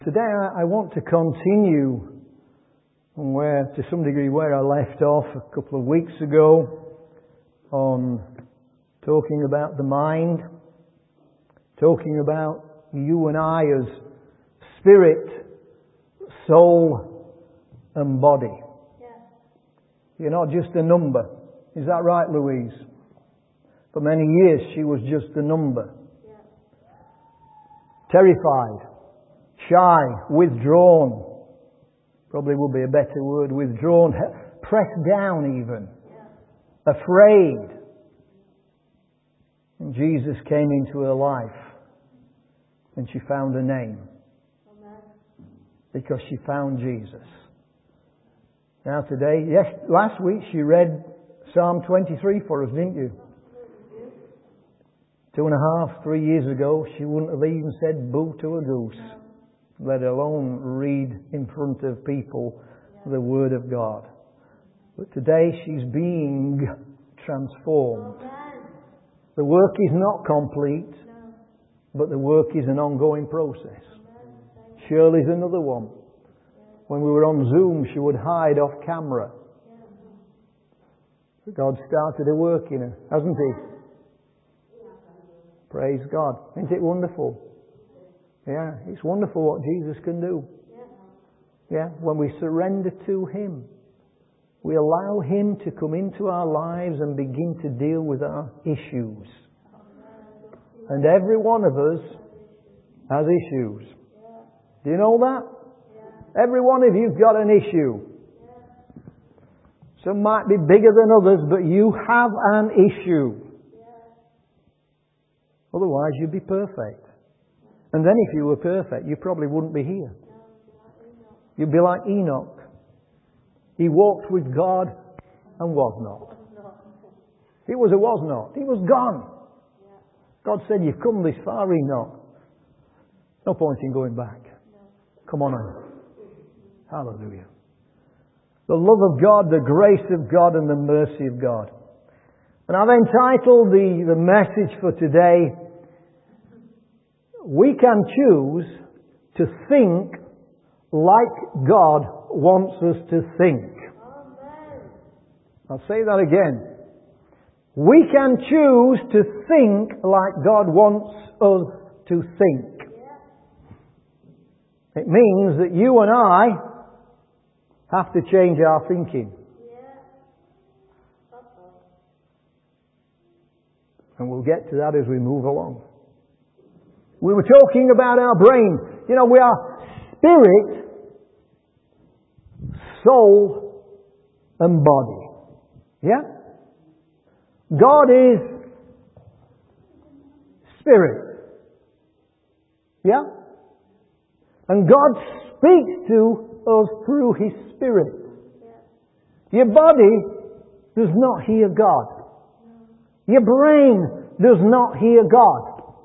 Today I want to continue to some degree where I left off a couple of weeks ago on talking about the mind, talking about you and I as spirit, soul and body. Yeah. You're not just a number. Is that right, Louise? For many years she was just a number. Yeah. Terrified, shy, withdrawn. Probably would be a better word, withdrawn, pressed down even, afraid. And Jesus came into her life and she found a name. Amen. Because she found Jesus. Now today, yes, last week she read Psalm 23 for us, didn't you? 2.5, 3 years ago, she wouldn't have even said boo to a goose, let alone read in front of people the Word of God. But today she's being transformed. The work is not complete, but the work is an ongoing process. Shirley's another one. When we were on Zoom, she would hide off camera. But God started a work in her, hasn't He? Praise God. Isn't it wonderful? Yeah, it's wonderful what Jesus can do. Yeah, when we surrender to Him, we allow Him to come into our lives and begin to deal with our issues. And every one of us has issues. Do you know that? Every one of you've got an issue. Some might be bigger than others, but you have an issue. Otherwise you'd be perfect. And then if you were perfect, you probably wouldn't be here. You'd be like Enoch. He walked with God and was not. He was not. He was gone. God said, you've come this far, Enoch. No point in going back. Come on in. Hallelujah. The love of God, the grace of God and the mercy of God. And I've entitled the message for today, we can choose to think like God wants us to think. Amen. I'll say that again. We can choose to think like God wants us to think. It means that you and I have to change our thinking. And we'll get to that as we move along. We were talking about our brain. You know, we are spirit, soul, and body. Yeah? God is spirit. Yeah? And God speaks to us through His Spirit. Your body does not hear God. Your brain does not hear God.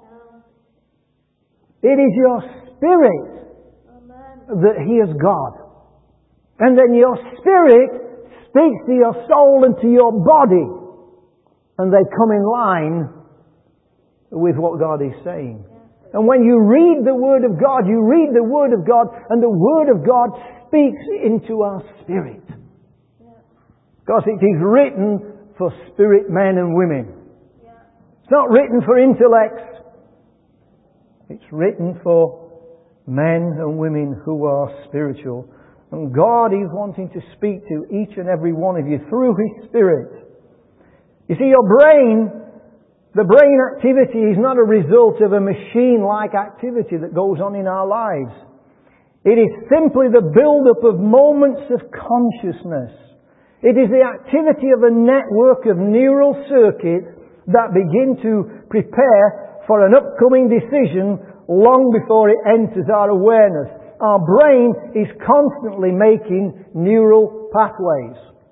It is your spirit that hears God. And then your spirit speaks to your soul and to your body. And they come in line with what God is saying. And when you read the Word of God, you read the Word of God, and the Word of God speaks into our spirit. Because it is written for spirit men and women. It's not written for intellects. It's written for men and women who are spiritual. And God is wanting to speak to each and every one of you through His Spirit. You see, your brain, the brain activity is not a result of a machine-like activity that goes on in our lives. It is simply the build-up of moments of consciousness. It is the activity of a network of neural circuits that begin to prepare for an upcoming decision long before it enters our awareness. Our brain is constantly making neural pathways.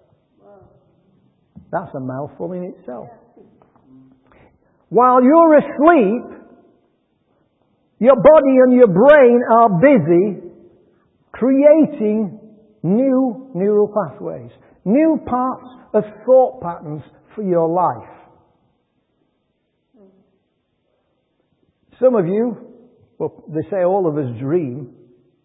That's a mouthful in itself. While you're asleep, your body and your brain are busy creating new neural pathways, new parts of thought patterns for your life. Some of you, well, they say all of us dream.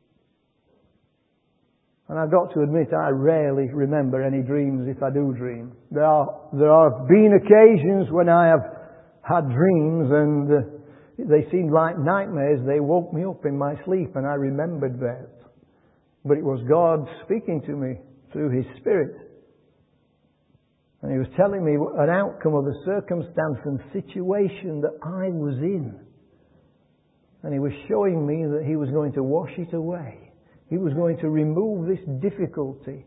And I've got to admit, I rarely remember any dreams if I do dream. There have been occasions when I have had dreams and they seemed like nightmares. They woke me up in my sleep and I remembered that. But it was God speaking to me through His Spirit. And He was telling me an outcome of a circumstance and situation that I was in. And He was showing me that He was going to wash it away. He was going to remove this difficulty.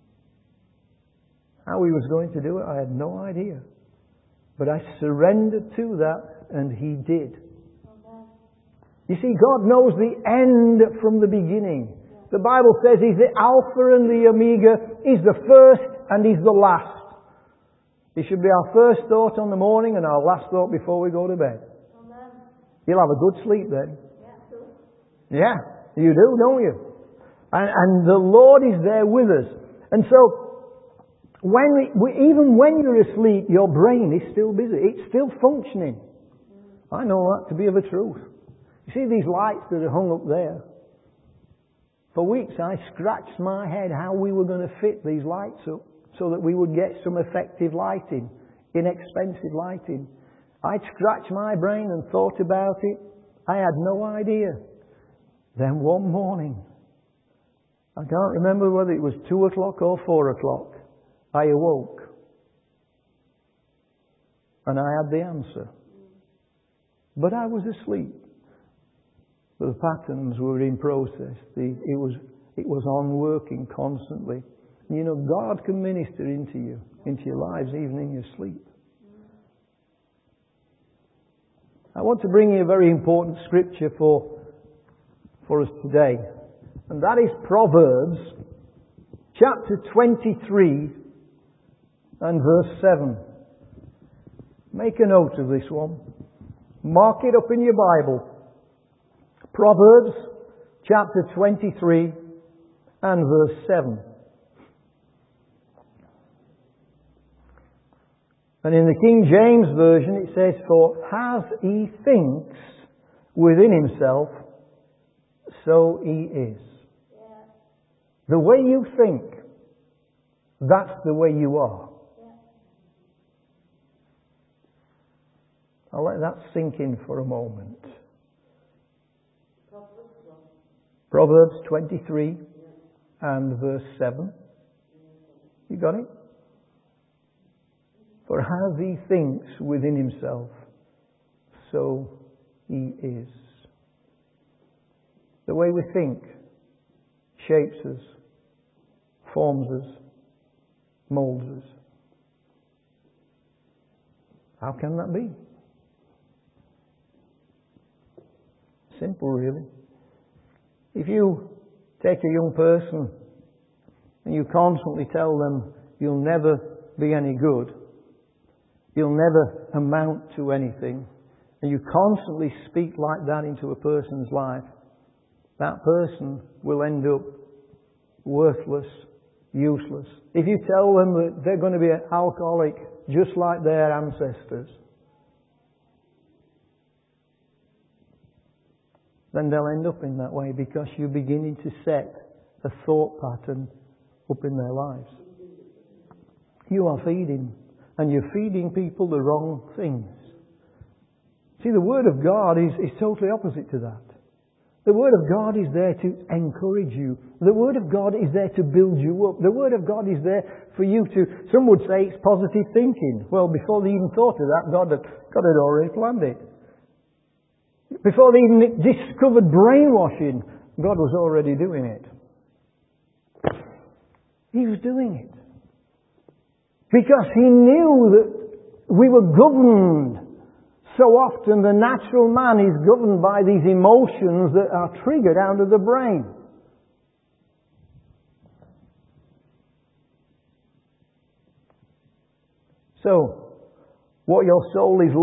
How He was going to do it, I had no idea. But I surrendered to that, and He did. You see, God knows the end from the beginning. The Bible says He's the Alpha and the Omega. He's the first and He's the last. He should be our first thought on the morning and our last thought before we go to bed. You'll have a good sleep then. Yeah, you do, don't you? And the Lord is there with us. And so, even when you're asleep, your brain is still busy. It's still functioning. I know that to be of a truth. You see these lights that are hung up there? For weeks I scratched my head how we were going to fit these lights up so that we would get some effective lighting, inexpensive lighting. I'd scratched my brain and thought about it. I had no idea. Then one morning, I can't remember whether it was 2 o'clock or 4 o'clock, I awoke. And I had the answer. But I was asleep. The patterns were in process. It was on working constantly. And you know, God can minister into you, into your lives, even in your sleep. I want to bring you a very important scripture for us today. And that is Proverbs chapter 23 and verse 7. Make a note of this one. Mark it up in your Bible. Proverbs chapter 23 and verse 7. And in the King James Version it says, "For as he thinks within himself, so he is." The way you think, that's the way you are. I'll let that sink in for a moment. Proverbs 23 and verse 7. You got it? For as he thinks within himself, so he is. The way we think shapes us, forms us, molds us. How can that be? Simple, really. If you take a young person and you constantly tell them you'll never be any good, you'll never amount to anything, and you constantly speak like that into a person's life, that person will end up worthless, useless. If you tell them that they're going to be an alcoholic just like their ancestors, then they'll end up in that way because you're beginning to set a thought pattern up in their lives. You are feeding, and you're feeding people the wrong things. See, the Word of God is totally opposite to that. The Word of God is there to encourage you. The Word of God is there to build you up. The Word of God is there for you to, some would say it's positive thinking. Well, before they even thought of that, God had already planned it. Before they even discovered brainwashing, God was already doing it. He was doing it. Because He knew that we were governed. So often the natural man is governed by these emotions that are triggered out of the brain. So, what your soul is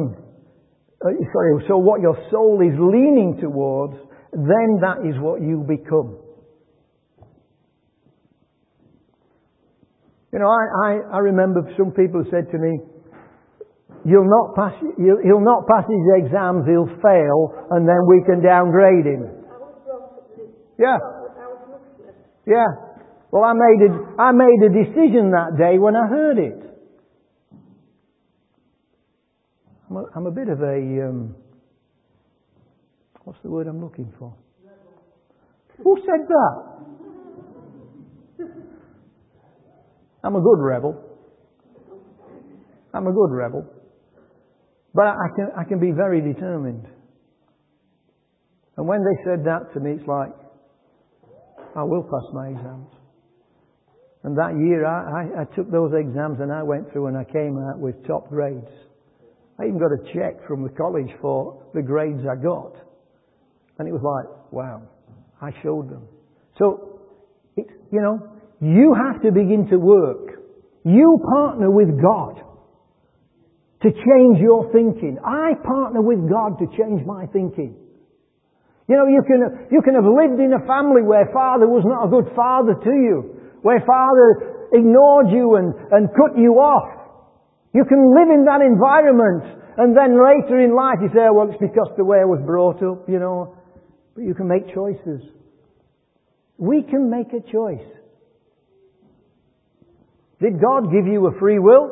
what your soul is leaning towards, then that is what you become. You know, I remember some people said to me, he'll not pass his exams, he'll fail, and then we can downgrade him. Yeah. Yeah. Well, I made a decision that day when I heard it. I'm a bit of a, what's the word I'm looking for? Who said that? I'm a good rebel. I'm a good rebel. But I can be very determined. And when they said that to me, it's like, I will pass my exams. And that year I took those exams and I went through and I came out with top grades. I even got a check from the college for the grades I got. And it was like, wow, I showed them. So, you have to begin to work. You partner with God to change your thinking. I partner with God to change my thinking. You can have lived in a family where father was not a good father to you, where father ignored you and cut you off. You can live in that environment and then later in life you say, well, it's because the way I was brought up, But you can make choices. We can make a choice. Did God give you a free will?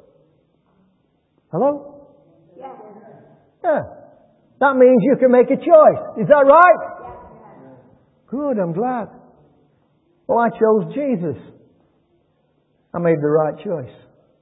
Hello? Yes. Yeah. That means you can make a choice. Is that right? Yes. Good, I'm glad. Well, I chose Jesus. I made the right choice.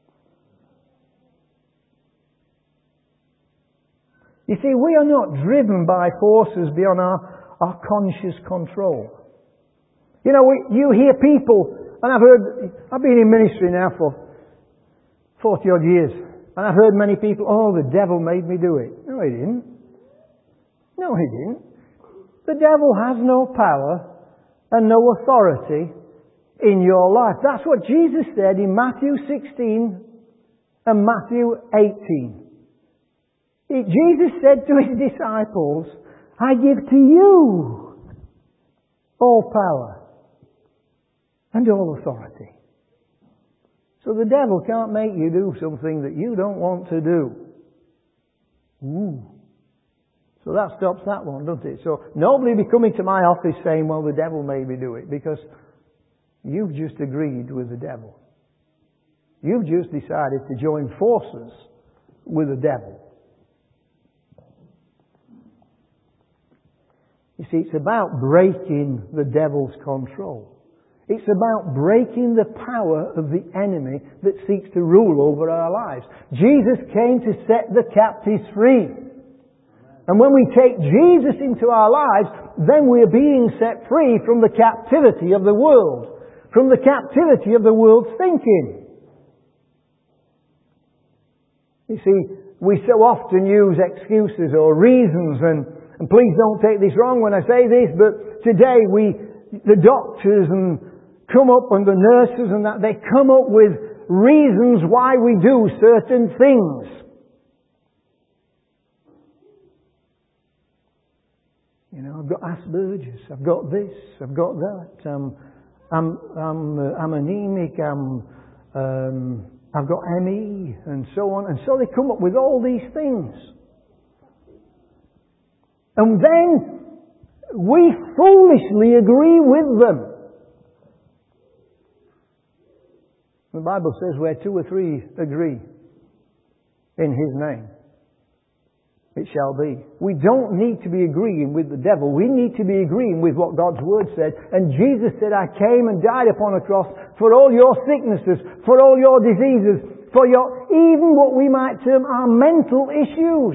You see, we are not driven by forces beyond our conscious control. You hear people, and I've been in ministry now for 40 odd years, and I've heard many people, oh, the devil made me do it. No, he didn't. No, he didn't. The devil has no power and no authority in your life. That's what Jesus said in Matthew 16 and Matthew 18. Jesus said to his disciples, I give to you all power and all authority. So the devil can't make you do something that you don't want to do. Ooh. So that stops that one, doesn't it? So nobody be coming to my office saying, well, the devil made me do it, because you've just agreed with the devil. You've just decided to join forces with the devil. You see, it's about breaking the devil's control. It's about breaking the power of the enemy that seeks to rule over our lives. Jesus came to set the captives free. And when we take Jesus into our lives, then we're being set free from the captivity of the world, from the captivity of the world's thinking. You see, we so often use excuses or reasons, and please don't take this wrong when I say this, but today the doctors and come up, and the nurses and that, they come up with reasons why we do certain things. I've got Asperger's, I've got this, I've got that, I'm anemic, I've got ME, and so on. And so they come up with all these things. And then we foolishly agree with them. The Bible says where 2 or 3 agree in His name, it shall be. We don't need to be agreeing with the devil. We need to be agreeing with what God's Word said. And Jesus said, I came and died upon a cross for all your sicknesses, for all your diseases, for your, even what we might term our mental issues.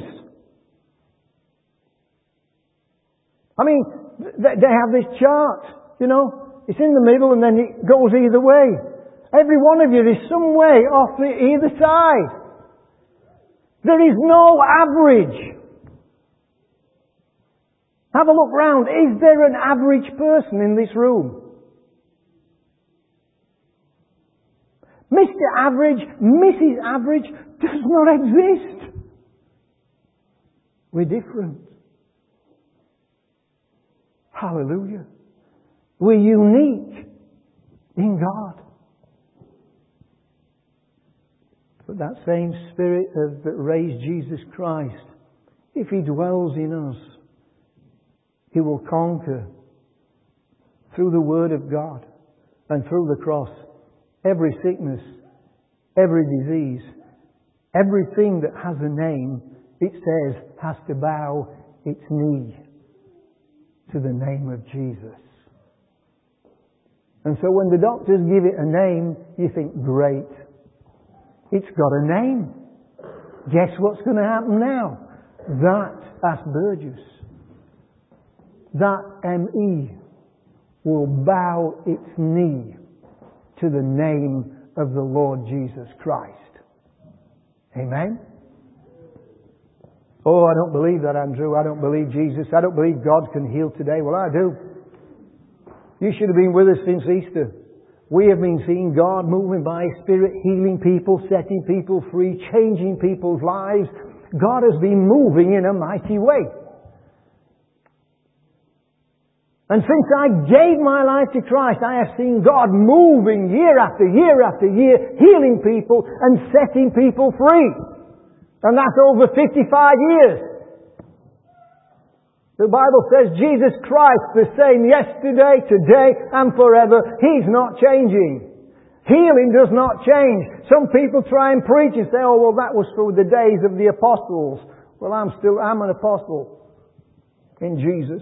I mean, they have this chart, it's in the middle and then it goes either way. Every one of you is some way off either side. There is no average. Have a look round. Is there an average person in this room? Mr. Average, Mrs. Average does not exist. We're different. Hallelujah. We're unique in God. But that same Spirit that raised Jesus Christ, if He dwells in us, He will conquer through the Word of God. And through the cross, every sickness, every disease, everything that has a name, it says, has to bow its knee to the name of Jesus. And so when the doctors give it a name, you think, great. It's got a name. Guess what's going to happen now? That Asperger's, that ME, will bow its knee to the name of the Lord Jesus Christ. Amen? Oh, I don't believe that, Andrew. I don't believe Jesus. I don't believe God can heal today. Well, I do. You should have been with us since Easter. We have been seeing God moving by His Spirit, healing people, setting people free, changing people's lives. God has been moving in a mighty way. And since I gave my life to Christ, I have seen God moving year after year after year, healing people and setting people free. And that's over 55 years. The Bible says Jesus Christ, the same yesterday, today and forever. He's not changing. Healing does not change. Some people try and preach and say, oh, well, that was for the days of the apostles. Well, I'm an apostle in Jesus.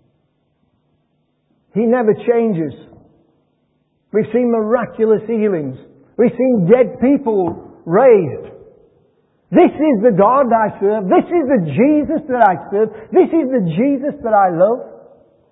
He never changes. We've seen miraculous healings. We've seen dead people raised. This is the God I serve. This is the Jesus that I serve. This is the Jesus that I love.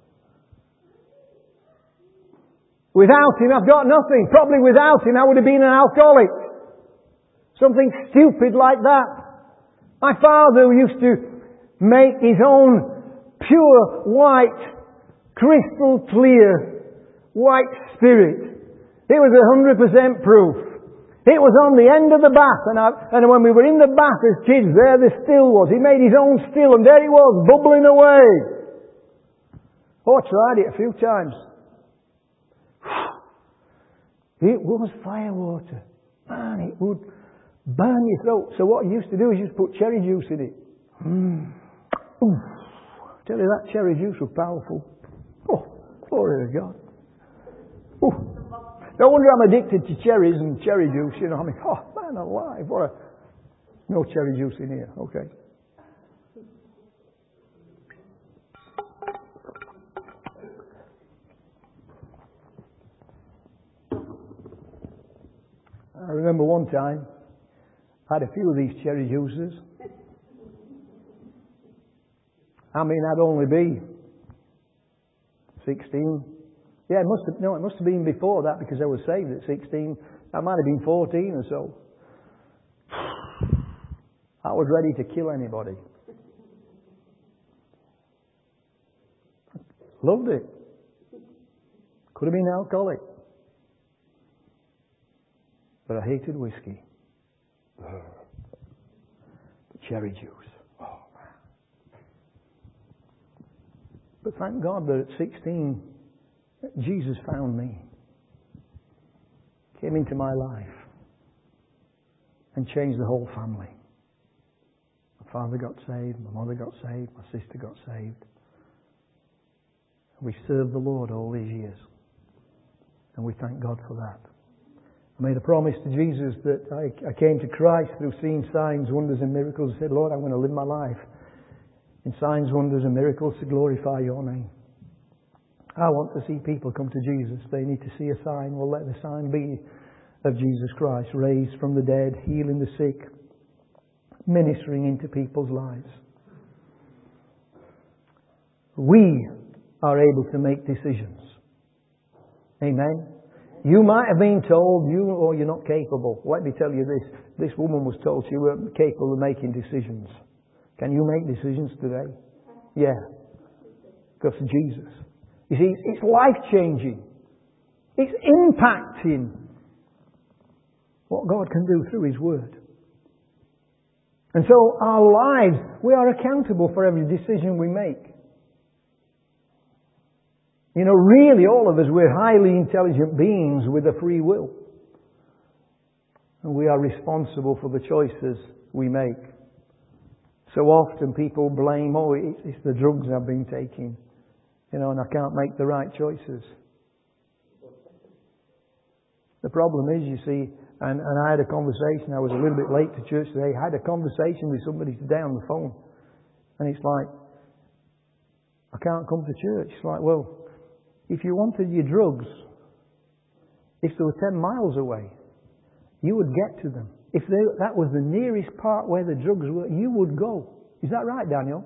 Without Him, I've got nothing. Probably without Him, I would have been an alcoholic. Something stupid like that. My father used to make his own pure white, crystal clear white spirit. It was 100% proof. It was on the end of the bath, and when we were in the bath as kids, there the still was. He made his own still, and there he was, bubbling away. Oh, I tried it a few times. It was fire water. Man, it would burn your throat. So what he used to do is just put cherry juice in it. Ooh. I tell you, that cherry juice was powerful. Oh, glory to God. Ooh. No wonder I'm addicted to cherries and cherry juice, you know. I mean, oh, man alive, no cherry juice in here, okay. I remember one time, I had a few of these cherry juices. I mean, I'd only be 16. Yeah, it must have been before that because I was saved at 16. I might have been 14 or so. I was ready to kill anybody. Loved it. Could have been alcoholic. But I hated whiskey. Cherry juice. Oh, man. But thank God that at 16, Jesus found me, came into my life, and changed the whole family. My father got saved, my mother got saved, my sister got saved. We served the Lord all these years, and we thank God for that. I made a promise to Jesus that I came to Christ through seeing signs, wonders and miracles. I said, Lord, I'm going to live my life in signs, wonders and miracles to glorify your name. I want to see people come to Jesus. They need to see a sign. Well, let the sign be of Jesus Christ, raised from the dead, healing the sick, ministering into people's lives. We are able to make decisions. Amen. You might have been told you're not capable. Let me tell you this. This woman was told she weren't capable of making decisions. Can you make decisions today? Yeah. Because of Jesus. You see, it's life-changing. It's impacting what God can do through His Word. And so our lives, we are accountable for every decision we make. You know, really all of us, we're highly intelligent beings with a free will. And we are responsible for the choices we make. So often people blame, it's the drugs I've been taking. You know, and I can't make the right choices. The problem is, you see, and I had a conversation, I was a little bit late to church today, I had a conversation with somebody today on the phone. And it's like, I can't come to church. It's like, well, if you wanted your drugs, if they were 10 miles away, you would get to them. If that was the nearest part where the drugs were, you would go. Is that right, Daniel?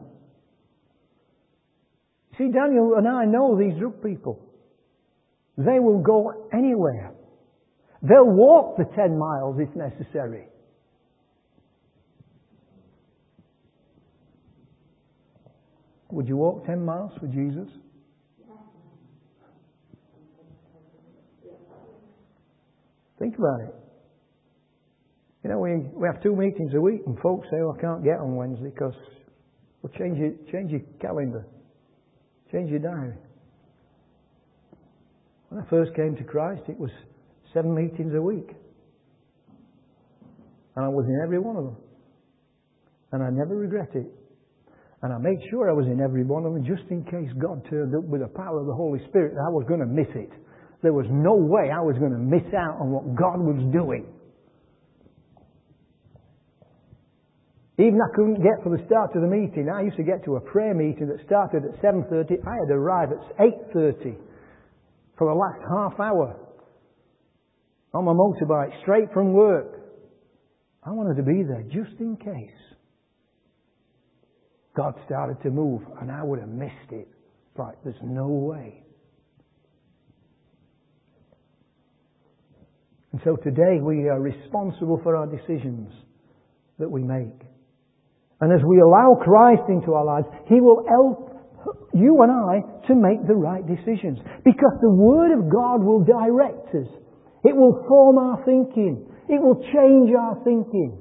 See, Daniel and I know these drug people. They will go anywhere. They'll walk the 10 miles if necessary. Would you walk 10 miles for Jesus? Think about it. You know, we have 2 meetings a week and folks say, oh, I can't get on Wednesday because, well, change your calendar. Change your diary. When I first came to Christ, it was 7 meetings a week. And I was in every one of them. And I never regret it. And I made sure I was in every one of them just in case God turned up with the power of the Holy Spirit. I was going to miss it. There was no way I was going to miss out on what God was doing. Even I couldn't get for the start of the meeting. I used to get to a prayer meeting that started at 7:30. I had to arrive at 8:30 for the last half hour on my motorbike, straight from work. I wanted to be there just in case God started to move and I would have missed it. It's like, there's no way. And so today we are responsible for our decisions that we make. And as we allow Christ into our lives, He will help you and I to make the right decisions. Because the Word of God will direct us. It will form our thinking. It will change our thinking.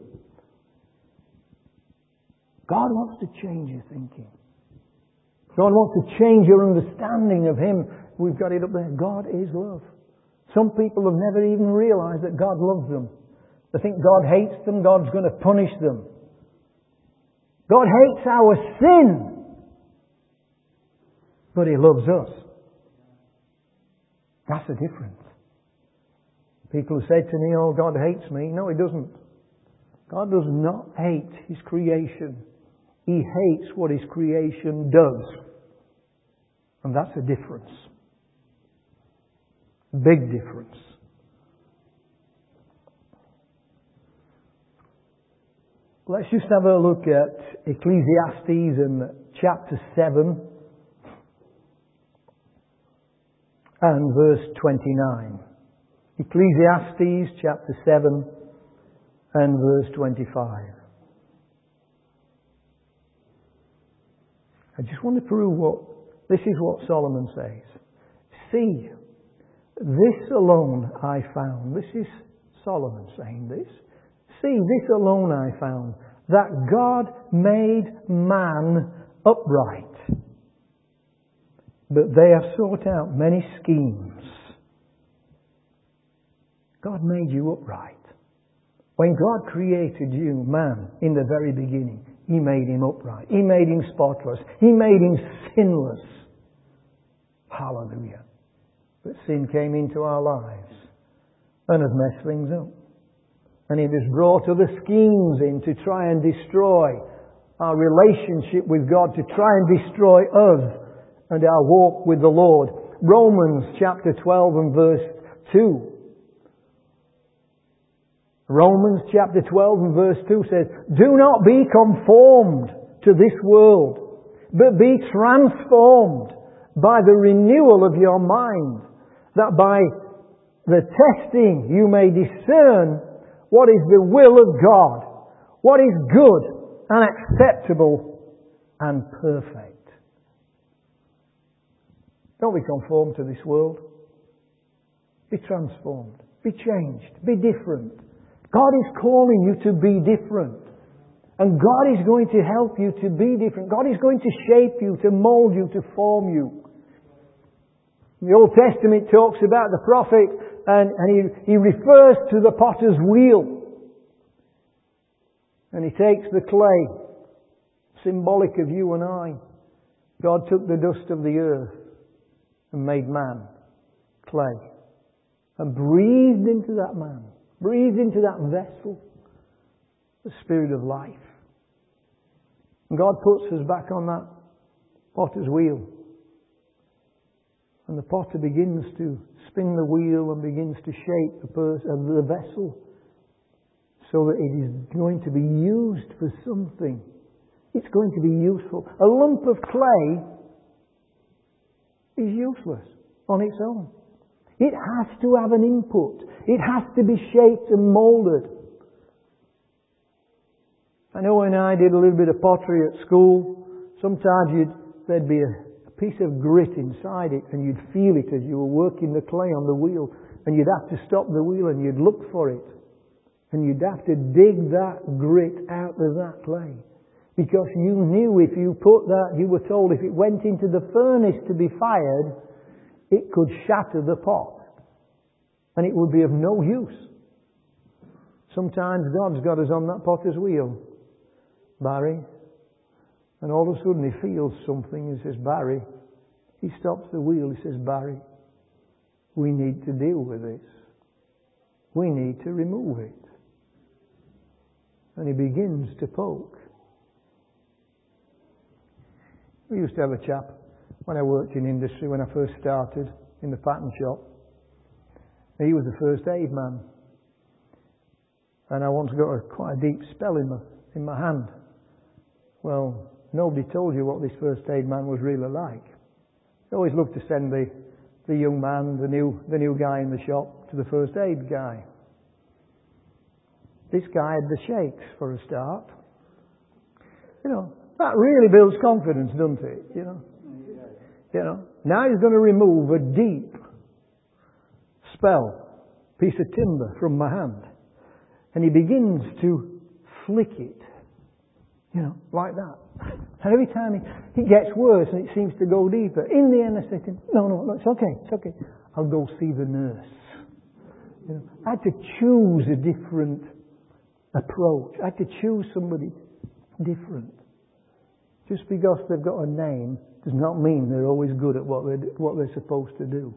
God wants to change your thinking. God wants to change your understanding of Him. We've got it up there. God is love. Some people have never even realized that God loves them. They think God hates them. God's going to punish them. God hates our sin. But He loves us. That's the difference. People have said to me, oh, God hates me. No, He doesn't. God does not hate His creation. He hates what His creation does. And that's a difference. Big difference. Let's just have a look at Ecclesiastes in chapter 7 and verse 29. Ecclesiastes chapter 7 and verse 25. I just want to prove this is what Solomon says. See, this alone I found. This is Solomon saying this. See, this alone I found, that God made man upright. But they have sought out many schemes. God made you upright. When God created you, man, in the very beginning, He made him upright. He made him spotless. He made him sinless. Hallelujah. But sin came into our lives and has messed things up. And it has brought other schemes in to try and destroy our relationship with God, to try and destroy us and our walk with the Lord. Romans chapter 12 and verse 2. Romans chapter 12 and verse 2 says, do not be conformed to this world, but be transformed by the renewal of your mind, that by the testing you may discern what is the will of God, what is good and acceptable and perfect. Don't be conformed to this world. Be transformed. Be changed. Be different. God is calling you to be different. And God is going to help you to be different. God is going to shape you, to mold you, to form you. The Old Testament talks about the prophet and he refers to the potter's wheel. And he takes the clay, symbolic of you and I. God took the dust of the earth and made man, clay. and breathed into that man, breathed into that vessel, the Spirit of life. And God puts us back on that potter's wheel. And the potter begins to spin the wheel and begins to shape the vessel so that it is going to be used for something. It's going to be useful. A lump of clay is useless on its own. It has to have an input. It has to be shaped and moulded. I know when I did a little bit of pottery at school, sometimes there'd be a piece of grit inside it, and you'd feel it as you were working the clay on the wheel, and you'd have to stop the wheel and you'd look for it. And you'd have to dig that grit out of that clay. Because you knew if you put that, you were told if it went into the furnace to be fired, it could shatter the pot. And it would be of no use. Sometimes God's got us on that potter's wheel, Barry. And all of a sudden he feels something and says, Barry. He stops the wheel, he says, Barry, we need to deal with this. We need to remove it. And he begins to poke. We used to have a chap when I worked in industry, when I first started in the pattern shop. He was the first aid man. And I once got quite a deep spell in my hand. Well, nobody told you what this first aid man was really like. They always looked to send the young man, the new guy in the shop, to the first aid guy. This guy had the shakes for a start. You know, that really builds confidence, doesn't it? You know. Now he's going to remove a deep piece of timber from my hand. And he begins to flick it. You know, like that. And every time it gets worse and it seems to go deeper. In the end I said to him, no, it's okay. I'll go see the nurse. You know, I had to choose a different approach. I had to choose somebody different. Just because they've got a name does not mean they're always good at what they're supposed to do.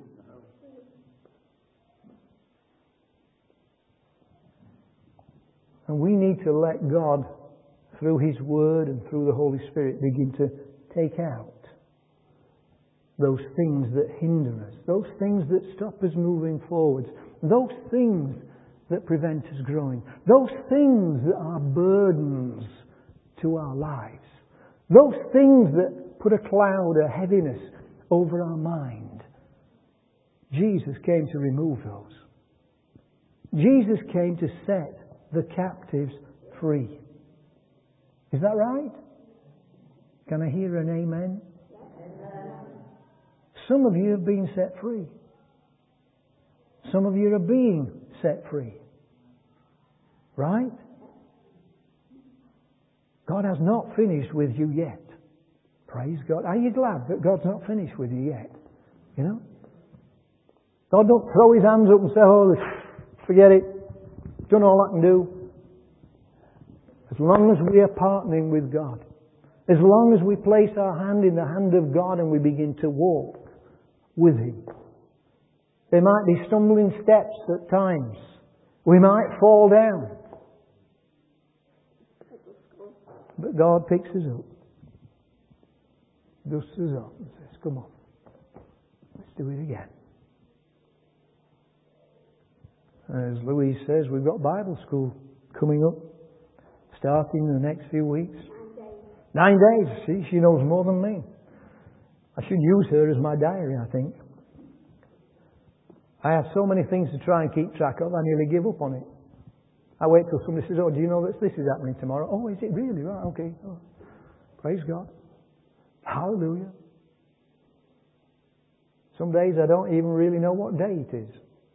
And we need to let God, through His Word and through the Holy Spirit, begin to take out those things that hinder us, those things that stop us moving forwards, those things that prevent us growing, those things that are burdens to our lives, those things that put a cloud, a heaviness over our mind. Jesus came to remove those. Jesus came to set the captives free. Is that right? Can I hear an amen? Some of you have been set free. Some of you are being set free. Right? God has not finished with you yet. Praise God. Are you glad that God's not finished with you yet? You know? God don't throw His hands up and say, oh, forget it. Done all I can do. As long as we are partnering with God, as long as we place our hand in the hand of God and we begin to walk with Him. There might be stumbling steps at times. We might fall down. But God picks us up. Dusts us up and says, come on. Let's do it again. As Louise says, we've got Bible school coming up, starting in the next few weeks. 9 days. See, she knows more than me. I should use her as my diary, I think. I have so many things to try and keep track of, I nearly give up on it. I wait till somebody says, oh, do you know that this is happening tomorrow? Oh, is it really? Right, okay. Oh, praise God. Hallelujah. Some days I don't even really know what day it is.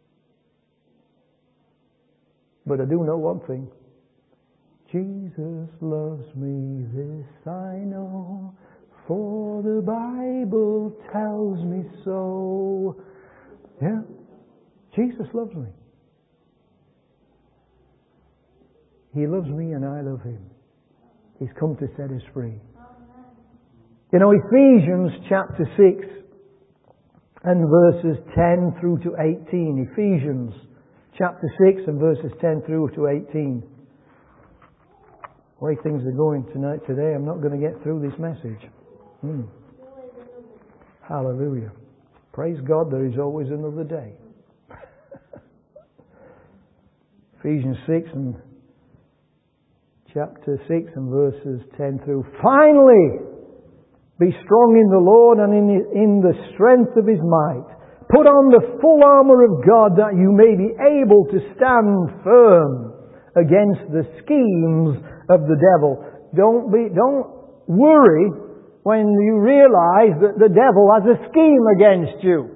But I do know one thing. Jesus loves me, this I know, for the Bible tells me so. Yeah, Jesus loves me. He loves me and I love Him. He's come to set us free. You know, Ephesians chapter 6 and verses 10 through to 18. Ephesians chapter 6 and verses 10 through to 18. The way things are going today, I'm not going to get through this message. Hallelujah. Praise God, there is always another day. Ephesians 6 and chapter 6 and verses 10 through. Finally, be strong in the Lord and in the strength of His might. Put on the full armour of God that you may be able to stand firm against the schemes of the devil. Don't worry when you realise that the devil has a scheme against you.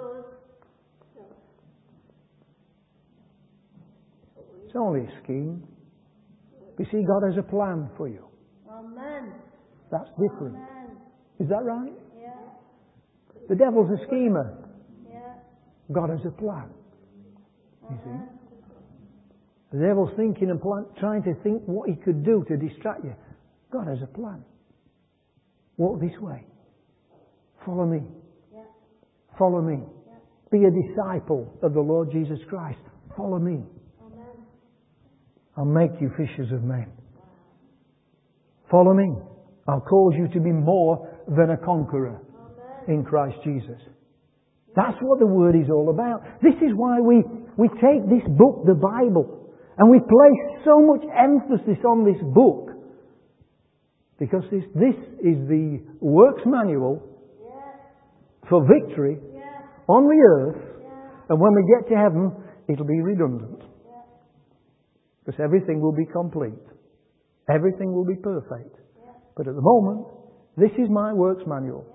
It's only a scheme. You see, God has a plan for you. Amen. That's different. Amen. Is that right? Yeah. The devil's a schemer. Yeah. God has a plan. You see? Amen. The devil's thinking and trying to think what he could do to distract you. God has a plan. Walk this way. Follow me. Yeah. Follow me. Yeah. Be a disciple of the Lord Jesus Christ. Follow me. Amen. I'll make you fishers of men. Follow me. I'll cause you to be more than a conqueror in Christ Jesus. That's what the Word is all about. This is why we take this book, the Bible, and we place so much emphasis on this book. Because this is the works manual for victory on the earth. And when we get to heaven, it'll be redundant. Because everything will be complete. Everything will be perfect. But at the moment, this is my works manual.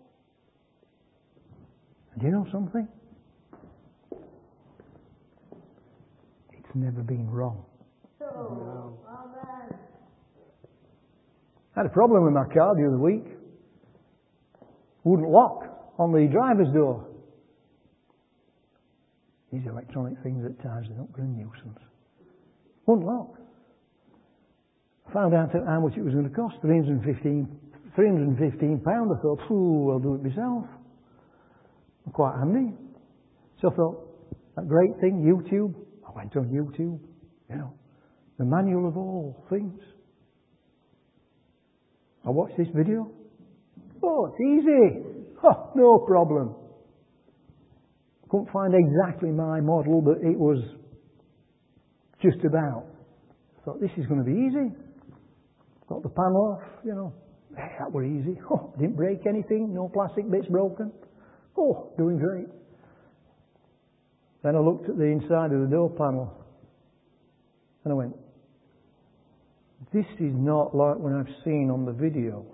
And do you know something? It's never been wrong. No. Amen. I had a problem with my car the other week. Wouldn't lock on the driver's door. These electronic things at times are not a nuisance. Wouldn't lock. Found out how much it was going to cost. £315. I thought, I'll do it myself. Quite handy. So I thought, that great thing, YouTube. I went on YouTube. The manual of all things. I watched this video. Oh, it's easy. Oh, no problem. Couldn't find exactly my model, but it was just about. I thought, this is going to be easy. Got the panel off, That were easy. Oh, didn't break anything. No plastic bits broken. Oh, doing great. Then I looked at the inside of the door panel. And I went, this is not like what I've seen on the video.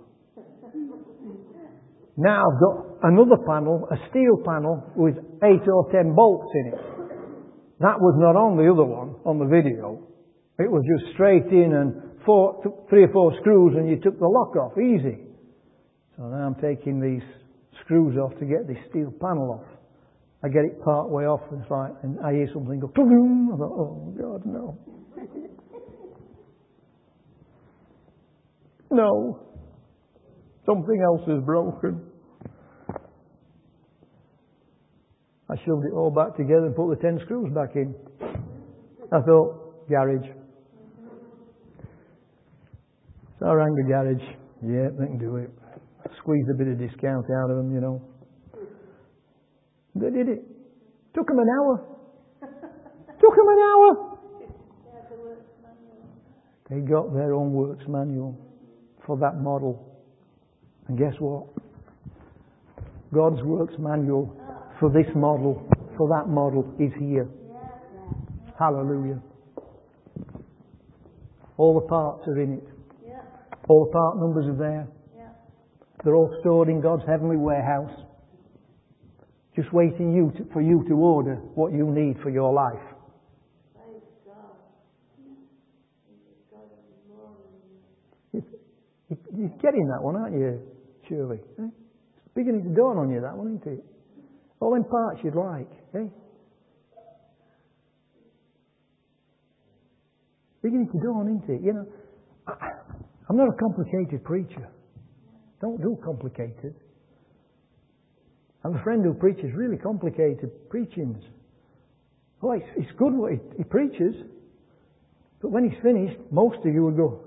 Now I've got another panel, a steel panel with 8 or 10 bolts in it. That was not on the other one, on the video. It was just straight in and 3 or 4 screws and you took the lock off, easy. So now I'm taking these screws off to get this steel panel off. I get it part way off and it's like, and I hear something go, I thought, oh God, no. No. Something else is broken. I shoved it all back together and put the 10 screws back in. I thought, garage. So I rang the garage. Yeah, they can do it. Squeezed a bit of discount out of them, They did it. Took them an hour. Took them an hour. They got their own works manual for that model. And guess what? God's works manual for this model, for that model, is here. Hallelujah. All the parts are in it. All the part numbers are there. They're all stored in God's heavenly warehouse. Just waiting for you to order what you need for your life. You're getting that one, aren't you, Shirley? It's beginning to dawn on you, that one, isn't it? All them parts you'd like, eh? Beginning to dawn, isn't it? I'm not a complicated preacher. Don't do complicated. I have a friend who preaches really complicated preachings. Oh, it's good what he preaches, but when he's finished, most of you would go,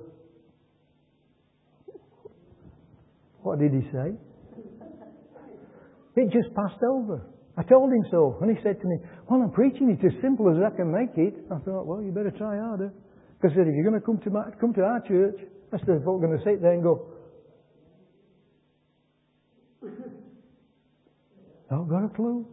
what did he say? It just passed over. I told him so, and he said to me, well, I'm preaching it as simple as I can make it. I thought, well, you better try harder. Because if you're going to come to our church, that's the folk going to sit there and go, not got a clue.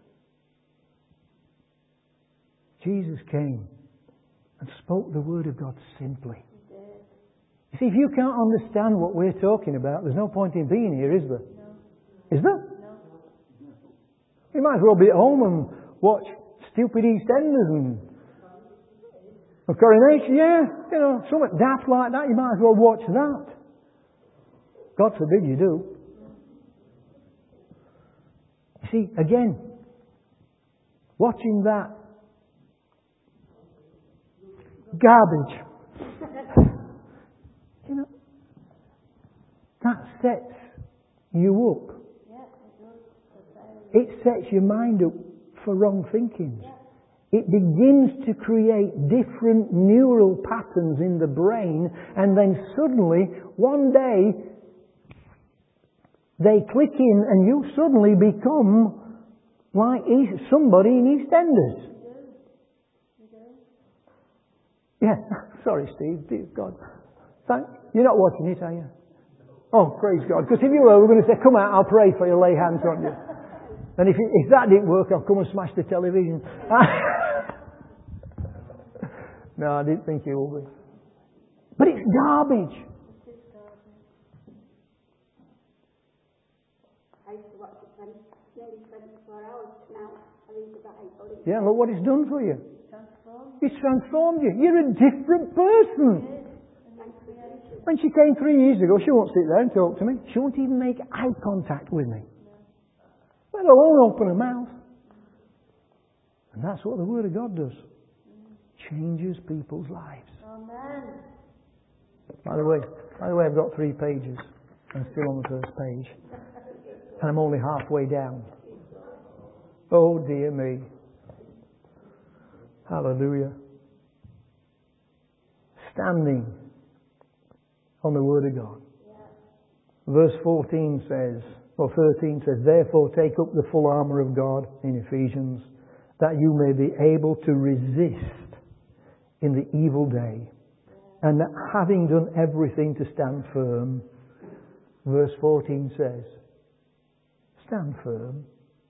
Jesus came and spoke the Word of God simply. You see, if you can't understand what we're talking about, there's no point in being here, is there? No. Is there? No. You might as well be at home and watch stupid EastEnders and Coronation, something daft like that. You might as well watch that. God forbid you do. You see, again, watching that garbage, that sets you up. It sets your mind up for wrong thinking. It begins to create different neural patterns in the brain, and then suddenly, one day, they click in and you suddenly become like somebody in EastEnders. Yeah, sorry Steve, dear God. You're not watching it, are you? Oh, praise God. Because if you were, we're going to say, come out, I'll pray for you, lay hands on you. And if that didn't work, I'll come and smash the television. No, I didn't think you would. But it's garbage. I used to watch it for nearly 24 hours now. I read the Bible. Yeah, look what it's done for you. It's transformed you. You're a different person. When she came 3 years ago, she won't sit there and talk to me. She won't even make eye contact with me. Let alone open her mouth. And that's what the Word of God does. Changes people's lives. Amen. By the way, I've got 3 pages. I'm still on the first page. And I'm only halfway down. Oh dear me. Hallelujah. Standing on the Word of God. Verse 14 says, or 13 says, therefore take up the full armour of God in Ephesians, that you may be able to resist in the evil day, and that having done everything to stand firm, verse 14 says, stand firm.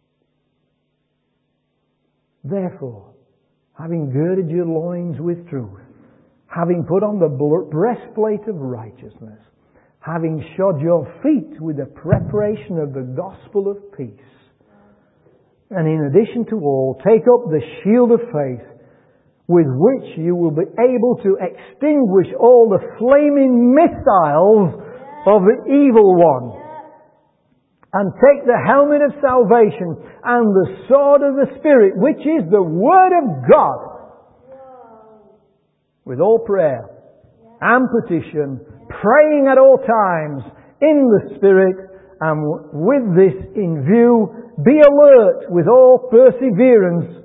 Therefore, having girded your loins with truth, having put on the breastplate of righteousness, having shod your feet with the preparation of the gospel of peace, and in addition to all, take up the shield of faith, with which you will be able to extinguish all the flaming missiles of the evil one. And take the helmet of salvation and the sword of the Spirit, which is the Word of God, with all prayer and petition, praying at all times in the Spirit, and with this in view, be alert with all perseverance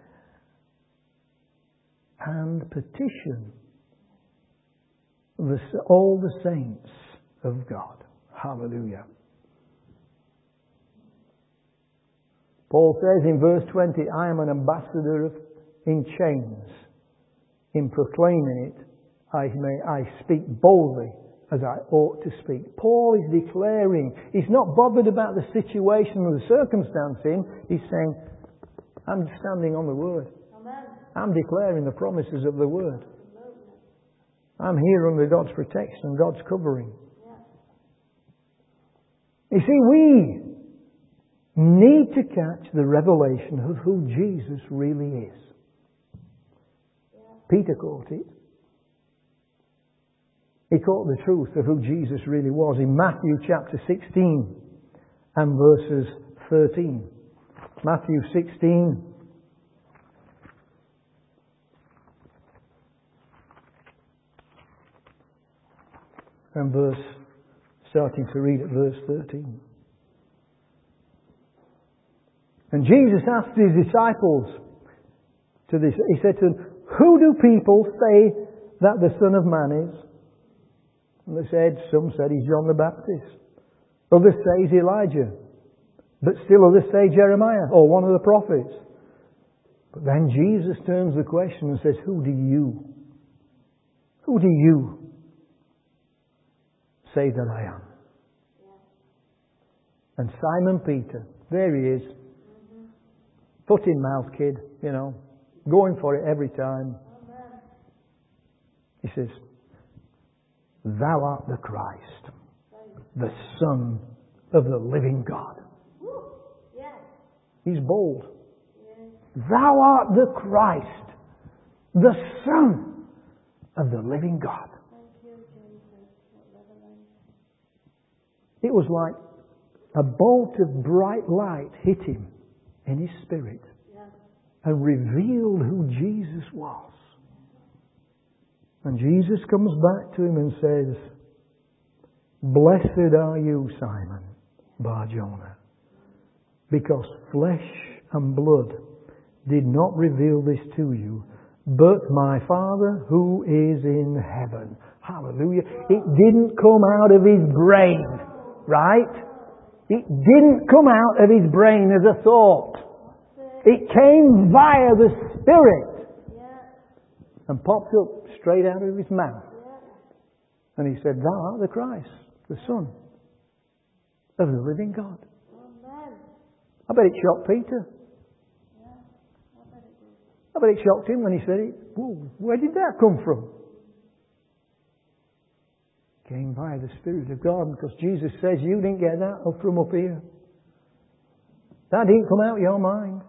and petition all the saints of God. Hallelujah. Paul says in verse 20, I am an ambassador in chains. In proclaiming it, I speak boldly as I ought to speak. Paul is declaring, he's not bothered about the situation or the circumstance in. He's saying, I'm standing on the Word. Amen. I'm declaring the promises of the Word. I'm here under God's protection, God's covering. Yeah. You see, we need to catch the revelation of who Jesus really is. Yeah. Peter caught it. He caught the truth of who Jesus really was in Matthew chapter 16 and verses 13. Matthew 16 and starting to read at verse 13. And Jesus asked His disciples to this. He said to them, who do people say that the Son of Man is? And they said, some said He's John the Baptist. Others say He's Elijah. But still others say Jeremiah or one of the prophets. But then Jesus turns the question and says, who do you say that I am? And Simon Peter, there he is. Foot in mouth kid, going for it every time. He says, Thou art the Christ, the Son of the living God. He's bold. Thou art the Christ, the Son of the living God. It was like a bolt of bright light hit him in his spirit and revealed who Jesus was. And Jesus comes back to him and says, Blessed are you, Simon Bar-Jonah, because flesh and blood did not reveal this to you, but my Father who is in heaven. Hallelujah. It didn't come out of his brain, right? It didn't come out of his brain as a thought. It came via the Spirit and popped up straight out of his mouth. And he said, Thou art the Christ, the Son of the living God. I bet it shocked Peter. I bet it shocked him when he said it. Whoa, where did that come from? It came via the Spirit of God, because Jesus says you didn't get that up from up here. That didn't come out of your mind.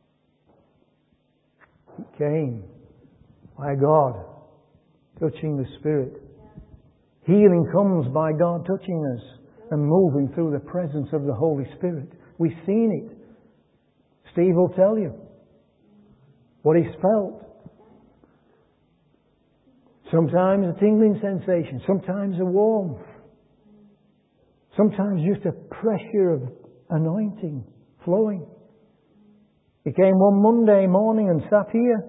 It came by God touching the Spirit. Healing comes by God touching us and moving through the presence of the Holy Spirit. We've seen it. Steve will tell you what he's felt. Sometimes a tingling sensation, sometimes a warmth, sometimes just a pressure of anointing flowing. He came one Monday morning and sat here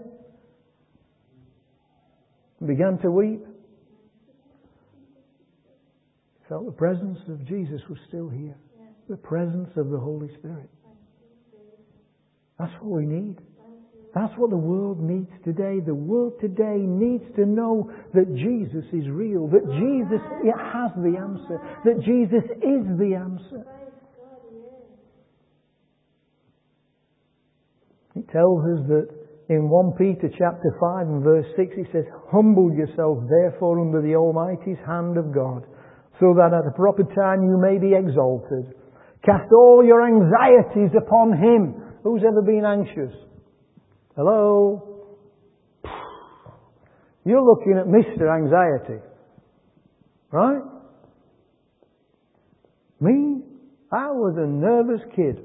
and began to weep. He felt the presence of Jesus was still here. The presence of the Holy Spirit. That's what we need. That's what the world needs today. The world today needs to know that Jesus is real, that Jesus has the answer, that Jesus is the answer. It tells us that in 1 Peter chapter 5 and verse 6 it says, Humble yourselves therefore under the Almighty's hand of God, so that at a proper time you may be exalted. Cast all your anxieties upon Him. Who's ever been anxious? Hello? You're looking at Mr. Anxiety. Right? Me? I was a nervous kid.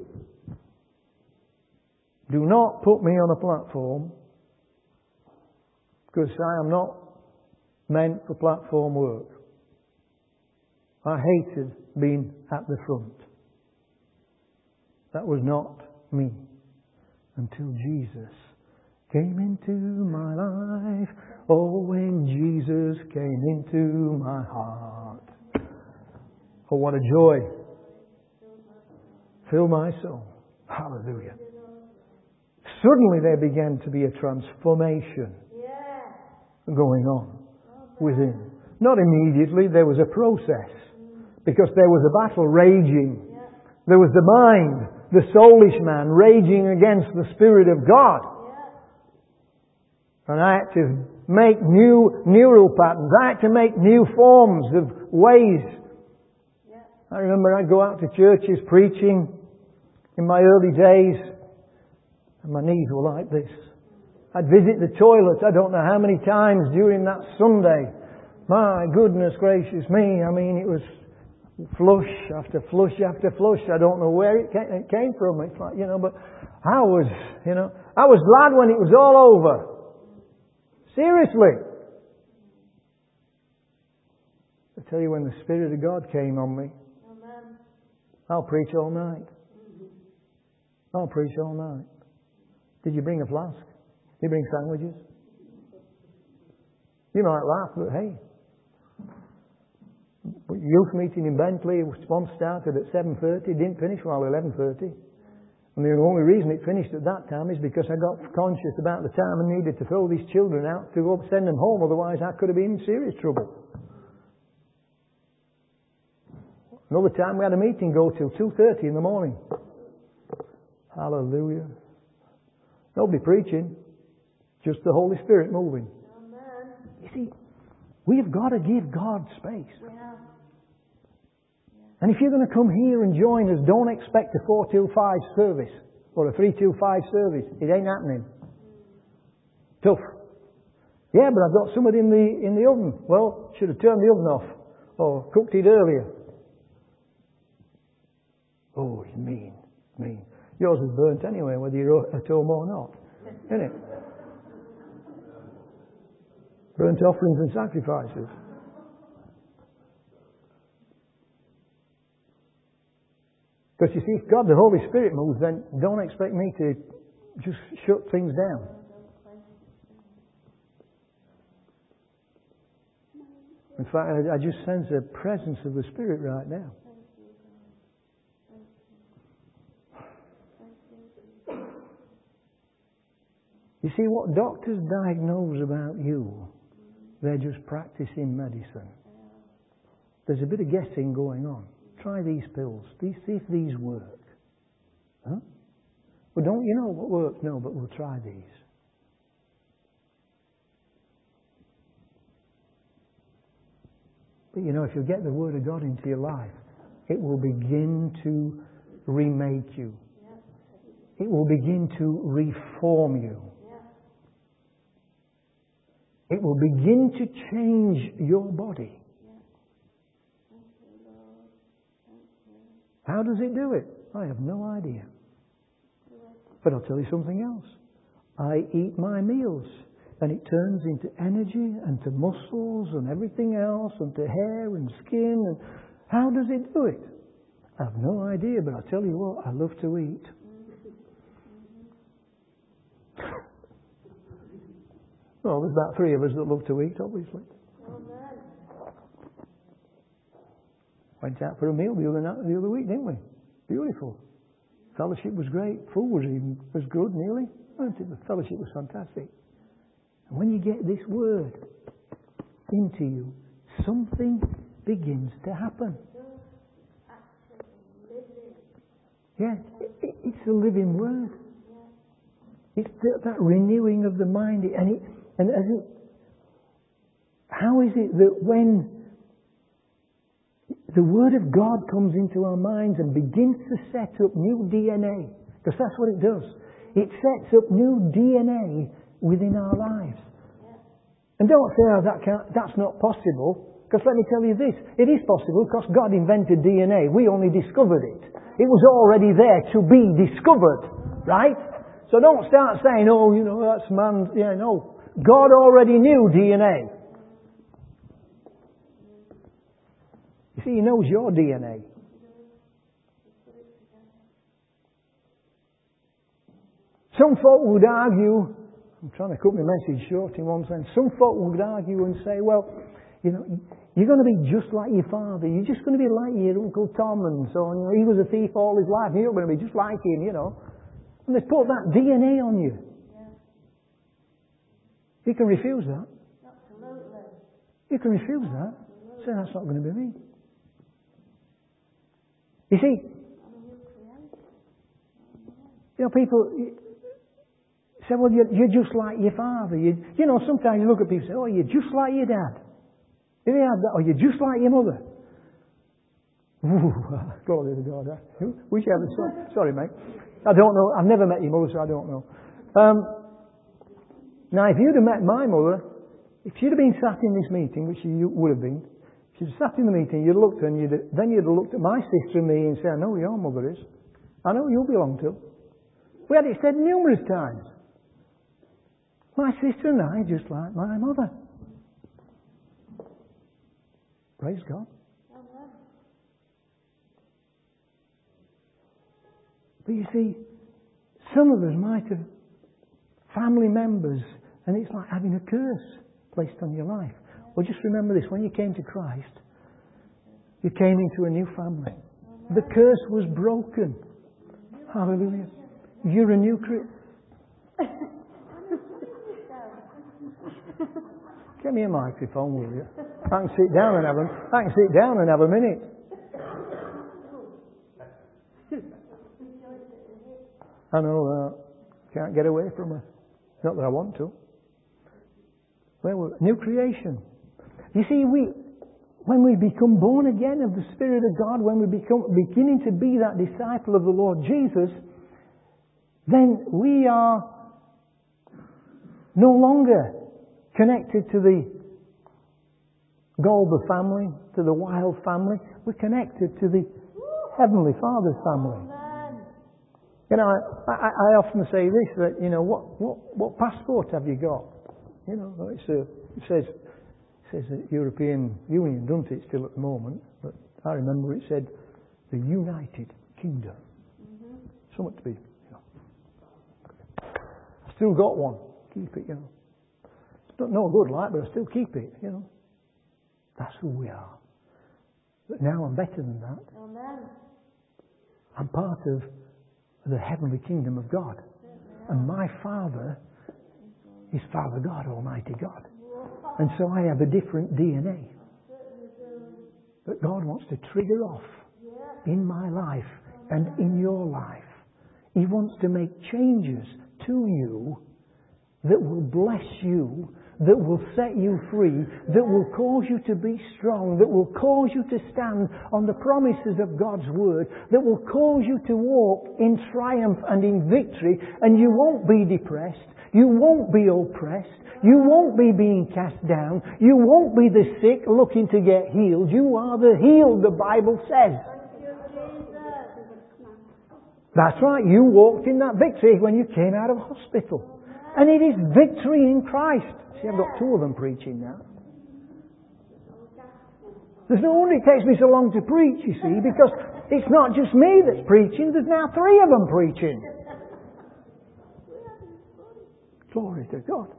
Do not put me on a platform, because I am not meant for platform work. I hated being at the front. That was not me until Jesus came into my life. Oh, when Jesus came into my heart. Oh, what a joy. Fill my soul. Hallelujah. Suddenly there began to be a transformation going on within. Not immediately, there was a process. Because there was a battle raging. There was the mind, the soulish man, raging against the Spirit of God. And I had to make new neural patterns. I had to make new forms of ways. I remember I'd go out to churches preaching in my early days, and my knees were like this. I'd visit the toilet I don't know how many times during that Sunday. My goodness gracious me, I mean, it was flush after flush after flush. I don't know where it came from. It's like, but I was glad when it was all over. Seriously. I tell you, when the Spirit of God came on me, I'll preach all night. I'll preach all night. Did you bring a flask? Did you bring sandwiches? You might laugh, but hey. Youth meeting in Bentley once started at 7:30, didn't finish while 11:30. And the only reason it finished at that time is because I got conscious about the time and needed to throw these children out to go send them home, otherwise I could have been in serious trouble. Another time we had a meeting go till 2:30 in the morning. Hallelujah. Nobody preaching, just the Holy Spirit moving. Amen. You see, we've got to give God space. Yeah. And if you're going to come here and join us, don't expect a 4 till 5 service or a 3 till 5 service. It ain't happening. Tough. Yeah, but I've got somebody in the oven. Well, should have turned the oven off or cooked it earlier. Oh, it's mean. Yours is burnt anyway, whether you're at home or not. Isn't it? Burnt offerings and sacrifices. Because you see, if God the Holy Spirit moves, then don't expect me to just shut things down. In fact, I just sense the presence of the Spirit right now. You see, what doctors diagnose about you, they're just practicing medicine. There's a bit of guessing going on. Try these pills. See if these work. Huh? Well, don't you know what works? No, but we'll try these. But you know, if you get the Word of God into your life, it will begin to remake you. It will begin to reform you. It will begin to change your body. How does it do it? I have no idea. But I'll tell you something else. I eat my meals and it turns into energy and to muscles and everything else and to hair and skin. And how does it do it? I have no idea, but I'll tell you what, I love to eat. Well, there's about 3 of us that love to eat, obviously. Went out for a meal the other week, didn't we? Beautiful. Fellowship was great. Food was good, nearly. The fellowship was fantastic. And when you get this word into you, something begins to happen. Yeah, it's a living word. It's that renewing of the mind. How is it that when the Word of God comes into our minds and begins to set up new DNA, because that's what it does. It sets up new DNA within our lives. And don't say, that's not possible, because let me tell you this, it is possible because God invented DNA. We only discovered it. It was already there to be discovered, right? So don't start saying, oh, you know, that's man. Yeah, no. God already knew DNA. You see, He knows your DNA. Some folk would argue, I'm trying to cut my message short in one sense, some folk would argue and say, well, you know, you're going to be just like your father. You're just going to be like your Uncle Tom and so on. You know, he was a thief all his life. You're going to be just like him, you know. And they put that DNA on you. Yeah. You can refuse that. Absolutely. You can refuse that. Say, that's not going to be me. You see, you know, people say, well, you're just like your father. You know, sometimes you look at people and say, oh, you're just like your dad. Have you had that? Or you're just like your mother. Ooh, glory to God. Wish I had sorry, mate. I don't know. I've never met your mother, so I don't know. Now, if you'd have met my mother, if she'd have been sat in this meeting, which you would have been, if she'd sat in the meeting, you'd have looked and then you'd have looked at my sister and me and said, I know who your mother is. I know who you belong to. We had it said numerous times. My sister and I just like my mother. Praise God. But you see, Some of us might have family members, and it's like having a curse placed on your life. Well, just remember this. When you came to Christ, you came into a new family. The curse was broken. Hallelujah. You're a new creature. Give me a microphone, will you? I can sit down and have a minute. I know that. Can't get away from her. Not that I want to. Well, new creation. You see, when we become born again of the Spirit of God, when we become beginning to be that disciple of the Lord Jesus, then we are no longer connected to the Golber family, to the Wild family. We're connected to the Heavenly Father's family. You know, I often say this, that, you know, what passport have you got? You know, it says the European Union, doesn't it, still at the moment? But I remember it said the United Kingdom. Something to be, you know. Still got one. Keep it, you know. It's not no good like, but I still keep it, you know. That's who we are. But now I'm better than that. Amen. I'm part of the heavenly kingdom of God. And my Father is Father God, Almighty God. And so I have a different DNA. But God wants to trigger off in my life and in your life. He wants to make changes to you that will bless you, that will set you free, that will cause you to be strong, that will cause you to stand on the promises of God's Word, that will cause you to walk in triumph and in victory, and you won't be depressed, you won't be oppressed, you won't be being cast down, you won't be the sick looking to get healed. You are the healed, the Bible says. That's right, you walked in that victory when you came out of hospital. And it is victory in Christ. See, I've got two of them preaching now. There's no wonder it takes me so long to preach, you see, because it's not just me that's preaching, there's now three of them preaching. Glory to God.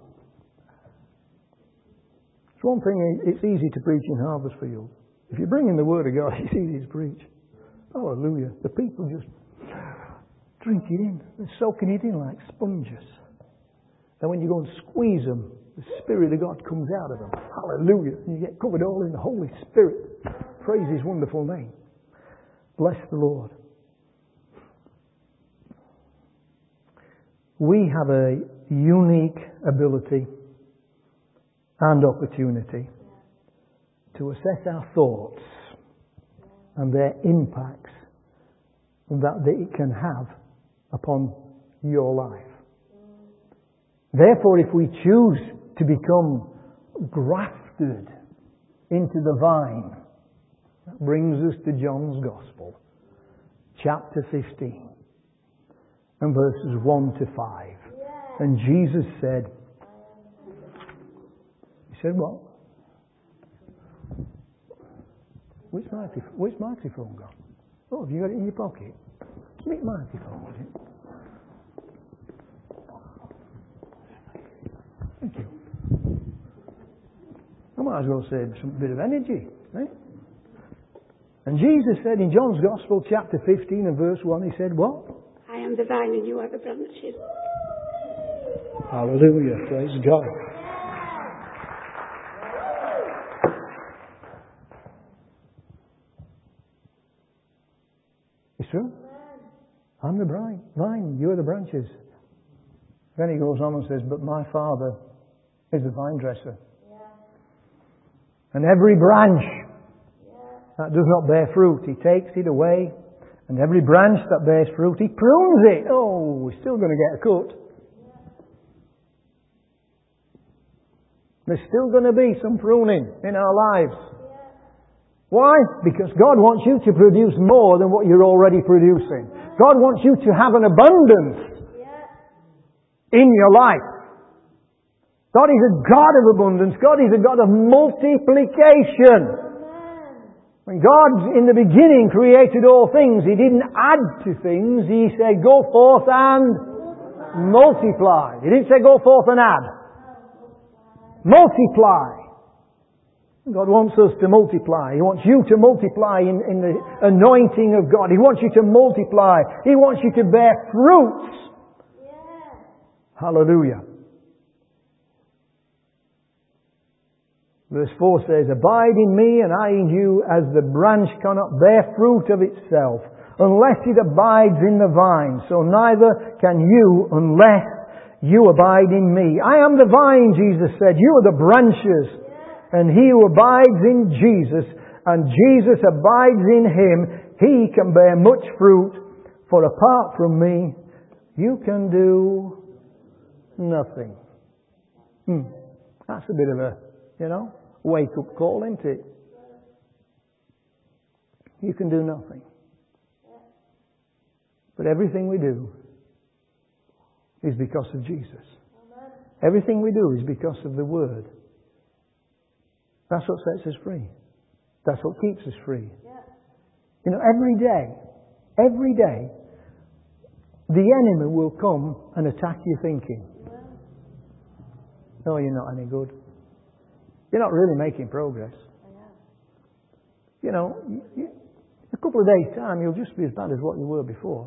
It's one thing, it's easy to preach in Harvest Field. If you bring in the Word of God, it's easy to preach. Hallelujah. The people just drink it in. They're soaking it in like sponges. And when you go and squeeze them, the Spirit of God comes out of them. Hallelujah. And you get covered all in the Holy Spirit. Praise His wonderful name. Bless the Lord. We have a unique ability and opportunity to assess our thoughts and their impacts that it can have upon your life. Therefore, if we choose to become grafted into the vine, that brings us to John's Gospel, chapter 15, and verses 1 to 5. And Jesus said, He said what? Which microphone gone? Oh, have you got it in your pocket? Which microphone was it? Thank you. I might as well save some bit of energy. Eh? And Jesus said in John's Gospel, chapter 15 and verse 1, He said, what? I am the vine and you are the branches. Hallelujah. Praise God. It's true. I'm the vine, you are the branches. Then He goes on and says, but my Father is the vine dresser. Yeah. And every branch that does not bear fruit, He takes it away. And every branch that bears fruit, He prunes it. Oh, we're still going to get a cut. There's still going to be some pruning in our lives. Why? Because God wants you to produce more than what you're already producing. God wants you to have an abundance in your life. God is a God of abundance. God is a God of multiplication. When God, in the beginning, created all things, He didn't add to things. He said, go forth and Multiply. He didn't say go forth and add. Multiply. God wants us to multiply. He wants you to multiply in the anointing of God. He wants you to multiply. He wants you to bear fruits. Yeah. Hallelujah. Verse 4 says, Abide in me and I in you, as the branch cannot bear fruit of itself unless it abides in the vine. So neither can you unless you abide in me. I am the vine, Jesus said. You are the branches. And he who abides in Jesus and Jesus abides in him, he can bear much fruit. For apart from me, you can do nothing. That's a bit of a, wake-up call, isn't it? You can do nothing. But everything we do is because of Jesus. Everything we do is because of the Word. That's what sets us free. That's what keeps us free. Every day, the enemy will come and attack your thinking. No, you're not any good. You're not really making progress. A couple of days' time, you'll just be as bad as what you were before.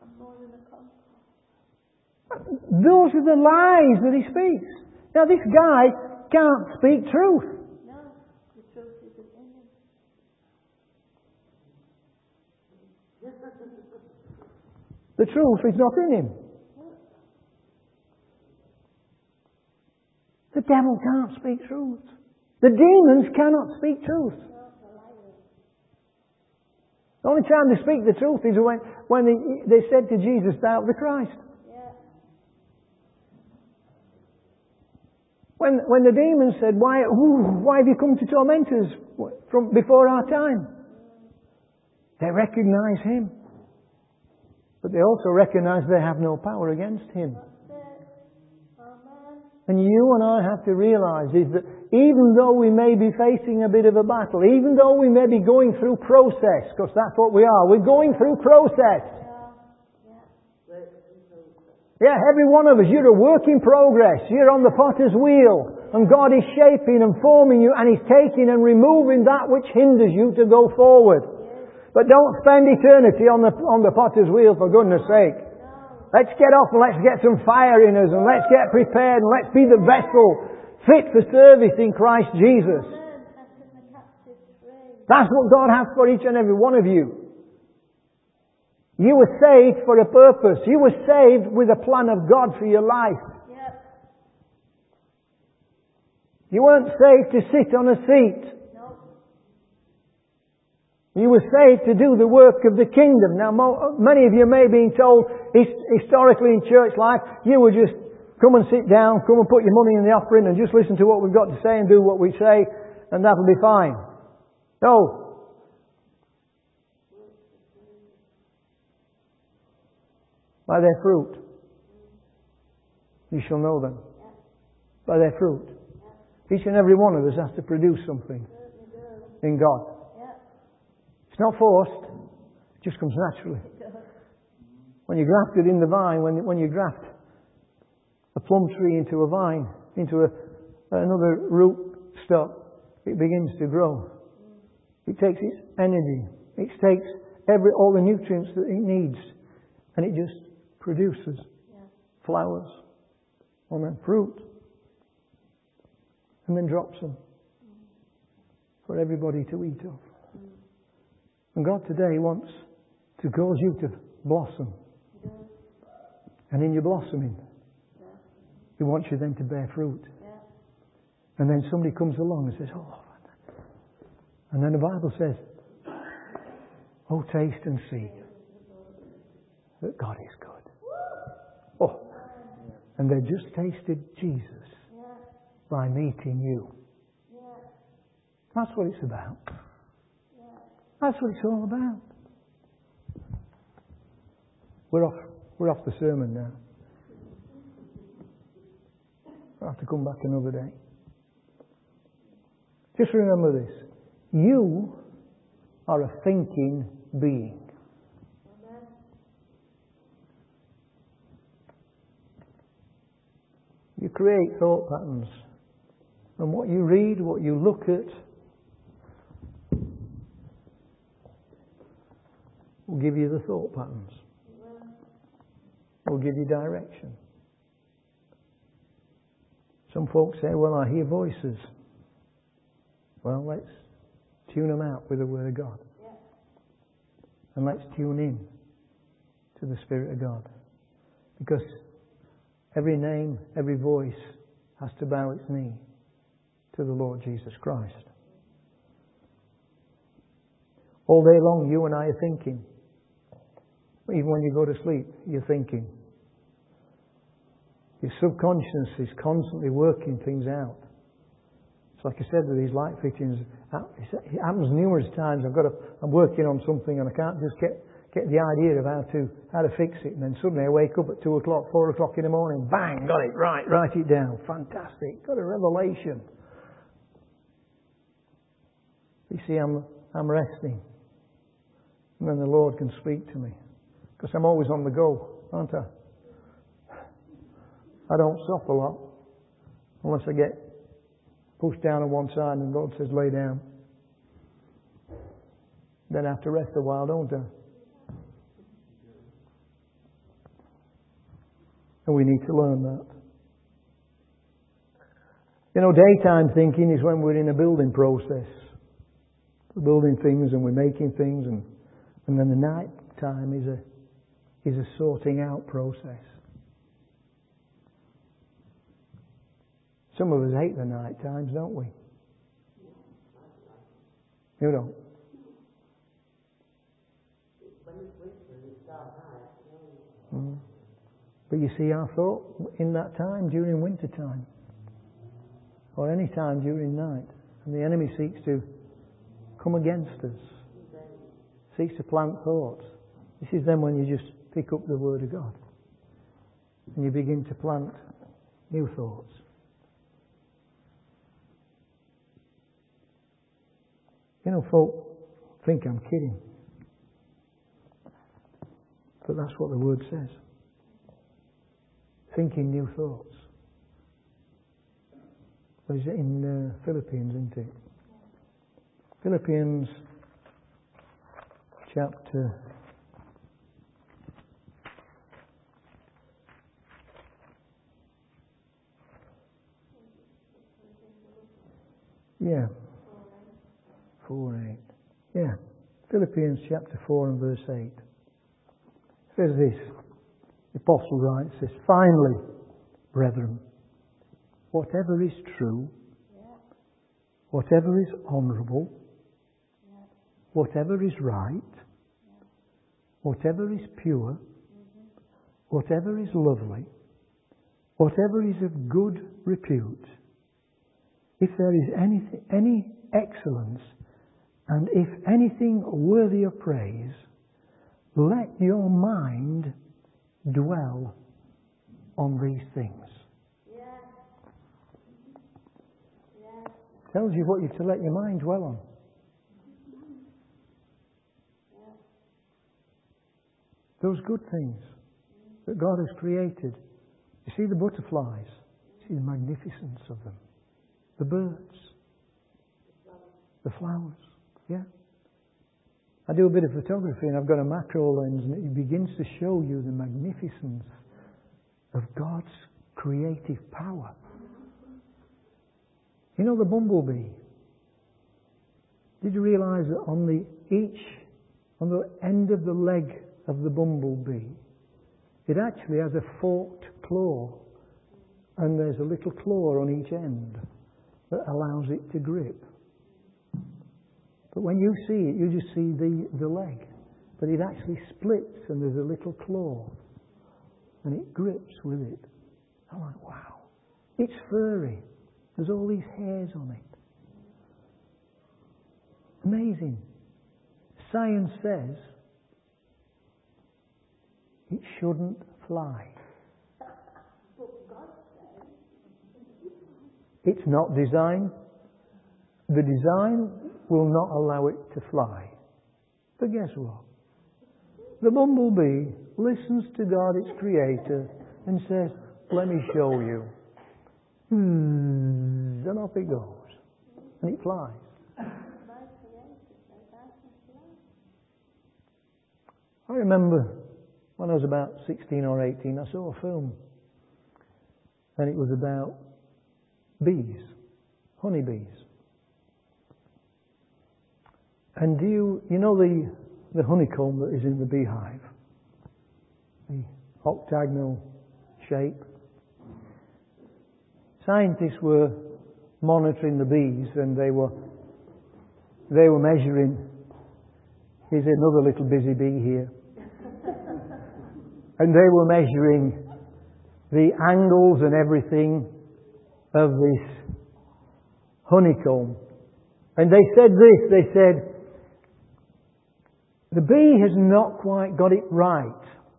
Those are the lies that he speaks. Now, this guy can't speak truth. The truth is not in him. The devil can't speak truth. The demons cannot speak truth. The only time they speak the truth is when they said to Jesus, Thou art the Christ. When the demons said, why have you come to torment us from before our time? They recognize him. But they also recognize they have no power against him. And you and I have to realize is that even though we may be facing a bit of a battle, even though we may be going through process, because that's what we are, we're going through process. Yeah, every one of us, you're a work in progress. You're on the potter's wheel. And God is shaping and forming you, and He's taking and removing that which hinders you to go forward. But don't spend eternity on the potter's wheel, for goodness sake. Let's get off and let's get some fire in us, and let's get prepared, and let's be the vessel fit for service in Christ Jesus. That's what God has for each and every one of you. You were saved for a purpose. You were saved with a plan of God for your life. You weren't saved to sit on a seat. You were saved to do the work of the kingdom. Now, many of you may be told, historically in church life, you would just come and sit down, come and put your money in the offering and just listen to what we've got to say and do what we say, and that'll be fine. No. By their fruit, you shall know them. By their fruit. Each and every one of us has to produce something in God. It's not forced. It just comes naturally. When you're grafted in the vine, when you graft a plum tree into a vine, into another root stock, it begins to grow. It takes its energy. It takes all the nutrients that it needs, and it just produces flowers and then fruit, and then drops them for everybody to eat of. And God today wants to cause you to blossom. And in your blossoming, He wants you then to bear fruit. And then somebody comes along and says, oh, and then the Bible says, oh, taste and see that God is good. Oh, and they just tasted Jesus by meeting you. That's what it's about. That's what it's all about. We're off the sermon now. I'll have to come back another day. Just remember this. You are a thinking being. You create thought patterns. And what you read, what you look at, will give you the thought patterns. Will give you direction. Some folks say, well, I hear voices. Well, let's tune them out with the Word of God. And let's tune in to the Spirit of God. Because every name, every voice has to bow its knee to the Lord Jesus Christ. All day long, you and I are thinking. Even when you go to sleep, you're thinking. Your subconscious is constantly working things out. It's like I said with these light fittings, it happens numerous times. I'm working on something and I can't just get the idea of how to fix it, and then suddenly I wake up at 2 o'clock, 4 o'clock in the morning, bang, got it, right, write it down. Fantastic, got a revelation. You see, I'm resting. And then the Lord can speak to me. Because I'm always on the go, aren't I? I don't stop a lot. Unless I get pushed down on one side and the Lord says, lay down. Then I have to rest a while, don't I? And we need to learn that. You know, daytime thinking is when we're in a building process. We're building things and we're making things, and then the night time is a sorting out process. Some of us hate the night times, don't we? You don't. But you see, our thought in that time during winter time, or any time during night, and the enemy seeks to come against us, seeks to plant thoughts. This is then when you just pick up the Word of God and you begin to plant new thoughts. You know, folk think I'm kidding, but that's what the Word says. Thinking new thoughts. What is it in Philippians, isn't it? Philippians chapter 4:8. Yeah. Philippians chapter 4 and verse 8. It says this. The apostle writes, says, finally, brethren, whatever is true, whatever is honourable, whatever is right, whatever is pure, whatever is lovely, whatever is of good repute, if there is any excellence, and if anything worthy of praise, let your mind dwell on these things. Tells you what you're to let your mind dwell on. Those good things that God has created. You see the butterflies. You see the magnificence of them. The birds. The flowers. Yeah. I do a bit of photography and I've got a macro lens, and it begins to show you the magnificence of God's creative power. You know the bumblebee? Did you realise that on the end of the leg of the bumblebee, it actually has a forked claw, and there's a little claw on each end that allows it to grip. But when you see it, you just see the leg. But it actually splits and there's a little claw. And it grips with it. I'm like, wow. It's furry. There's all these hairs on it. Amazing. Science says it shouldn't fly. It's not designed. The design will not allow it to fly. But guess what? The bumblebee listens to God, its creator, and says, let me show you. And off it goes. And it flies. I remember when I was about 16 or 18, I saw a film. And it was about bees, honeybees. And do you know the honeycomb that is in the beehive? The octagonal shape. Scientists were monitoring the bees and they were measuring. Here's another little busy bee here. And they were measuring the angles and everything of this honeycomb. And they said this, they said, the bee has not quite got it right.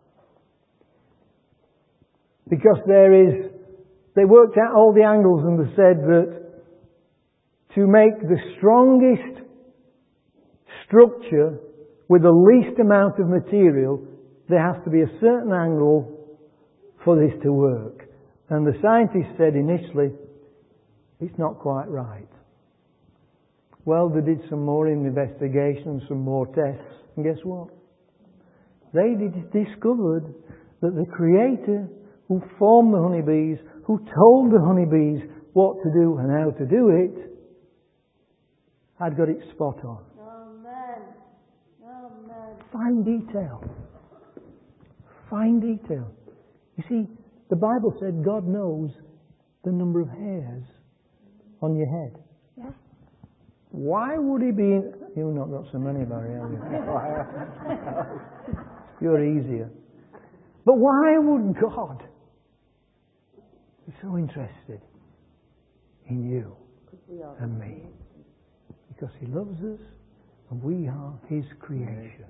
Because they worked out all the angles and they said that to make the strongest structure with the least amount of material, there has to be a certain angle for this to work. And the scientists said initially, it's not quite right. Well, they did some more investigations, some more tests, and guess what? They discovered that the Creator who formed the honeybees, who told the honeybees what to do and how to do it, had got it spot on. Amen. Amen. Fine detail. Fine detail. You see, the Bible said God knows the number of hairs on your head. Yeah. Why would He be... You've not got so many, Barry, have you? You're easier. But why would God be so interested in you and me? Because He loves us and we are His creation.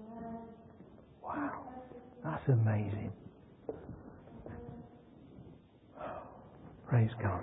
Wow, that's amazing. Praise God.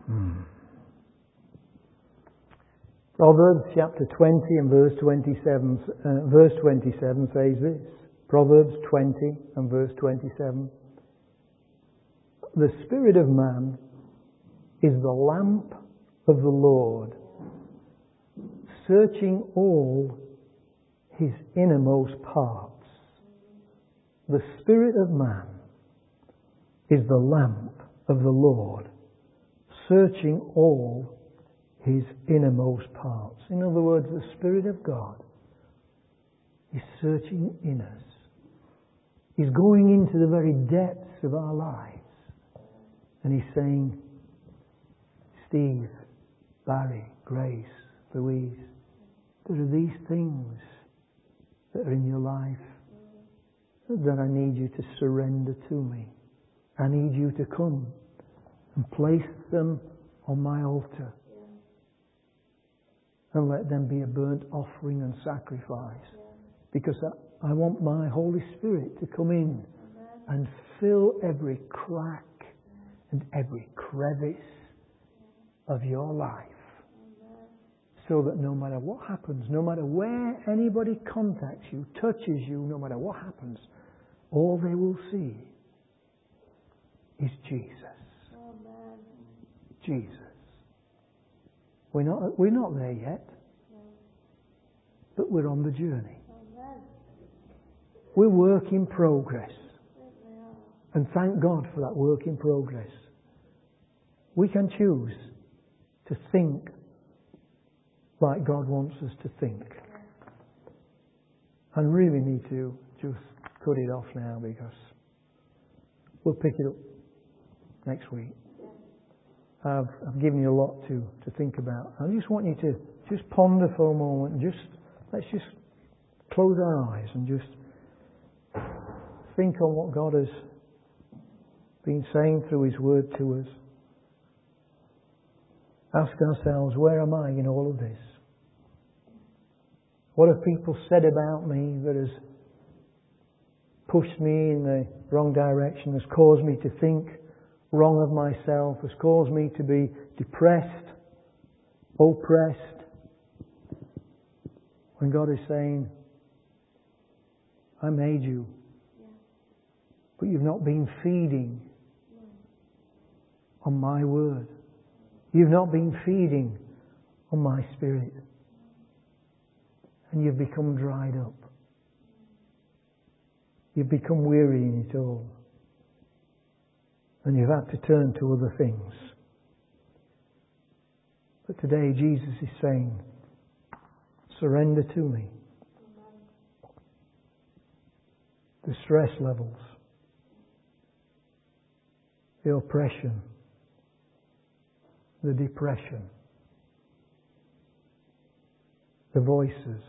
Proverbs chapter 20 and verse 27 says this. Proverbs 20 and verse 27. The spirit of man is the lamp of the Lord, searching all his innermost parts. The spirit of man is the lamp of the Lord, searching all his innermost parts. In other words, the Spirit of God is searching in us. He's going into the very depths of our lives. And He's saying, Steve, Barry, Grace, Louise, there are these things that are in your life that I need you to surrender to me. I need you to come and place them on my altar. And let them be a burnt offering and sacrifice. Because I want my Holy Spirit to come in and fill every crack and every crevice of your life. So that no matter what happens, no matter where anybody contacts you, touches you, no matter what happens, all they will see is Jesus. Jesus. We're not there yet, but we're on the journey. We're work in progress. And thank God for that work in progress. We can choose to think like God wants us to think. I really need to just cut it off now because we'll pick it up next week. I've given you a lot to think about. I just want you to just ponder for a moment and let's just close our eyes and just think on what God has been saying through His Word to us. Ask ourselves, where am I in all of this? What have people said about me that has pushed me in the wrong direction, has caused me to think wrong of myself, has caused me to be depressed, oppressed? When God is saying, I made you, but you've not been feeding on my word. You've not been feeding on my Spirit. And you've become dried up. You've become weary in it all. And you've had to turn to other things. But today Jesus is saying, surrender to me. The stress levels, the oppression, the depression, the voices,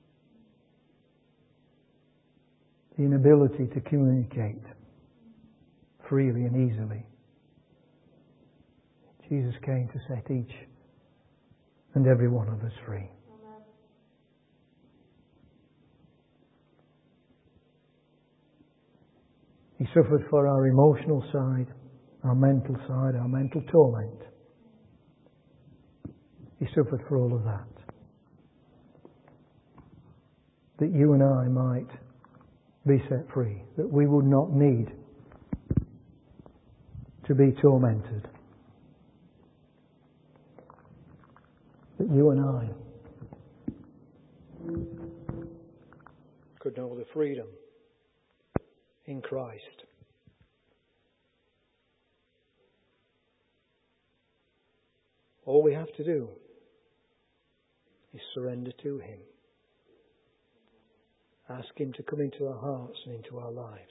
the inability to communicate freely and easily. Jesus came to set each and every one of us free. He suffered for our emotional side, our mental torment. He suffered for all of that. That you and I might be set free. That we would not need to be tormented. That you and I could know the freedom in Christ. All we have to do is surrender to Him. Ask Him to come into our hearts and into our lives.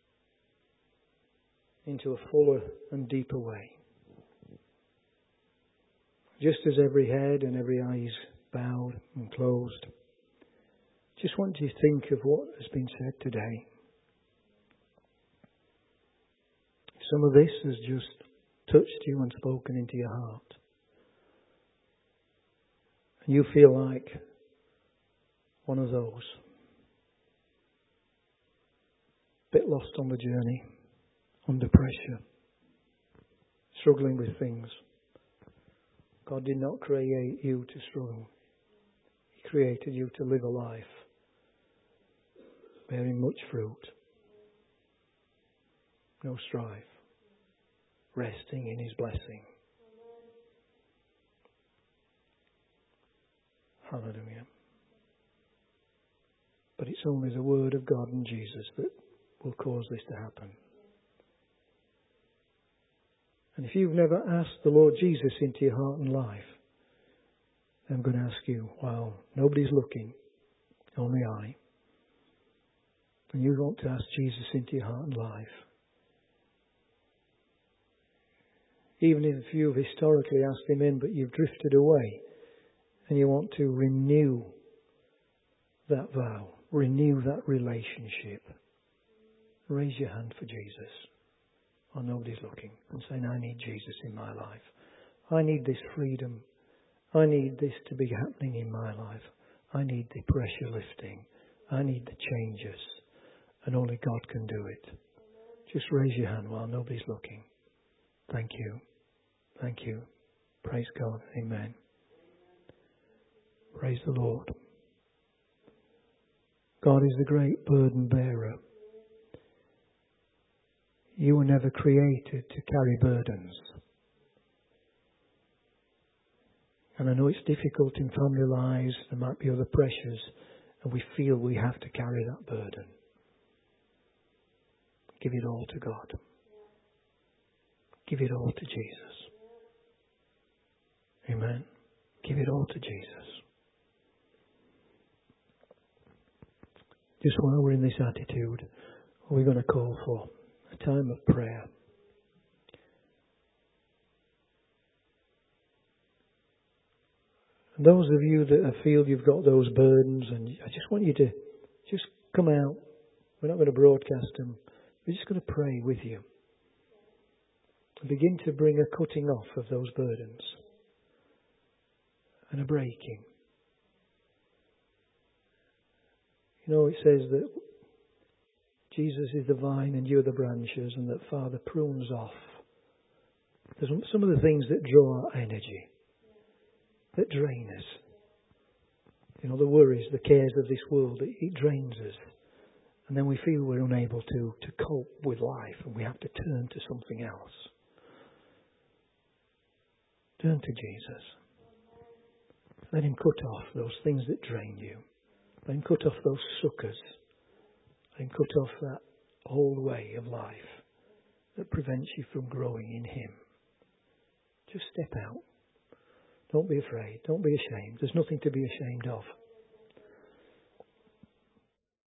Into a fuller and deeper way. Just as every head and every eye is bowed and closed, just want you to think of what has been said today. Some of this has just touched you and spoken into your heart. And you feel like one of those. Bit lost on the journey, under pressure, struggling with things. God did not create you to struggle. He created you to live a life bearing much fruit. No strife. Resting in His blessing. Hallelujah. But it's only the Word of God and Jesus that will cause this to happen. And if you've never asked the Lord Jesus into your heart and life, I'm going to ask you, while nobody's looking, only I, and you want to ask Jesus into your heart and life, even if you've historically asked Him in, but you've drifted away, and you want to renew that vow, renew that relationship, raise your hand for Jesus while nobody's looking and saying, I need Jesus in my life. I need this freedom. I need this to be happening in my life. I need the pressure lifting. I need the changes. And only God can do it. Just raise your hand while nobody's looking. Thank you. Thank you. Praise God. Amen. Praise the Lord. God is the great burden bearer. You were never created to carry burdens. And I know it's difficult in family lives. There might be other pressures. And we feel we have to carry that burden. Give it all to God. Give it all to Jesus. Amen. Give it all to Jesus. Just while we're in this attitude, we're going to call for a time of prayer. And those of you that feel you've got those burdens, and I just want you to just come out. We're not going to broadcast them. We're just going to pray with you. And begin to bring a cutting off of those burdens. And a breaking. You know, it says that Jesus is the vine and you're the branches, and that Father prunes off. There's some of the things that draw our energy, that drain us. You know, the worries, the cares of this world, it drains us. And then we feel we're unable to cope with life, and we have to turn to something else. Turn to Jesus. Let him cut off those things that drain you. Let him cut off those suckers. Let him cut off that old way of life that prevents you from growing in him. Just step out. Don't be afraid. Don't be ashamed. There's nothing to be ashamed of.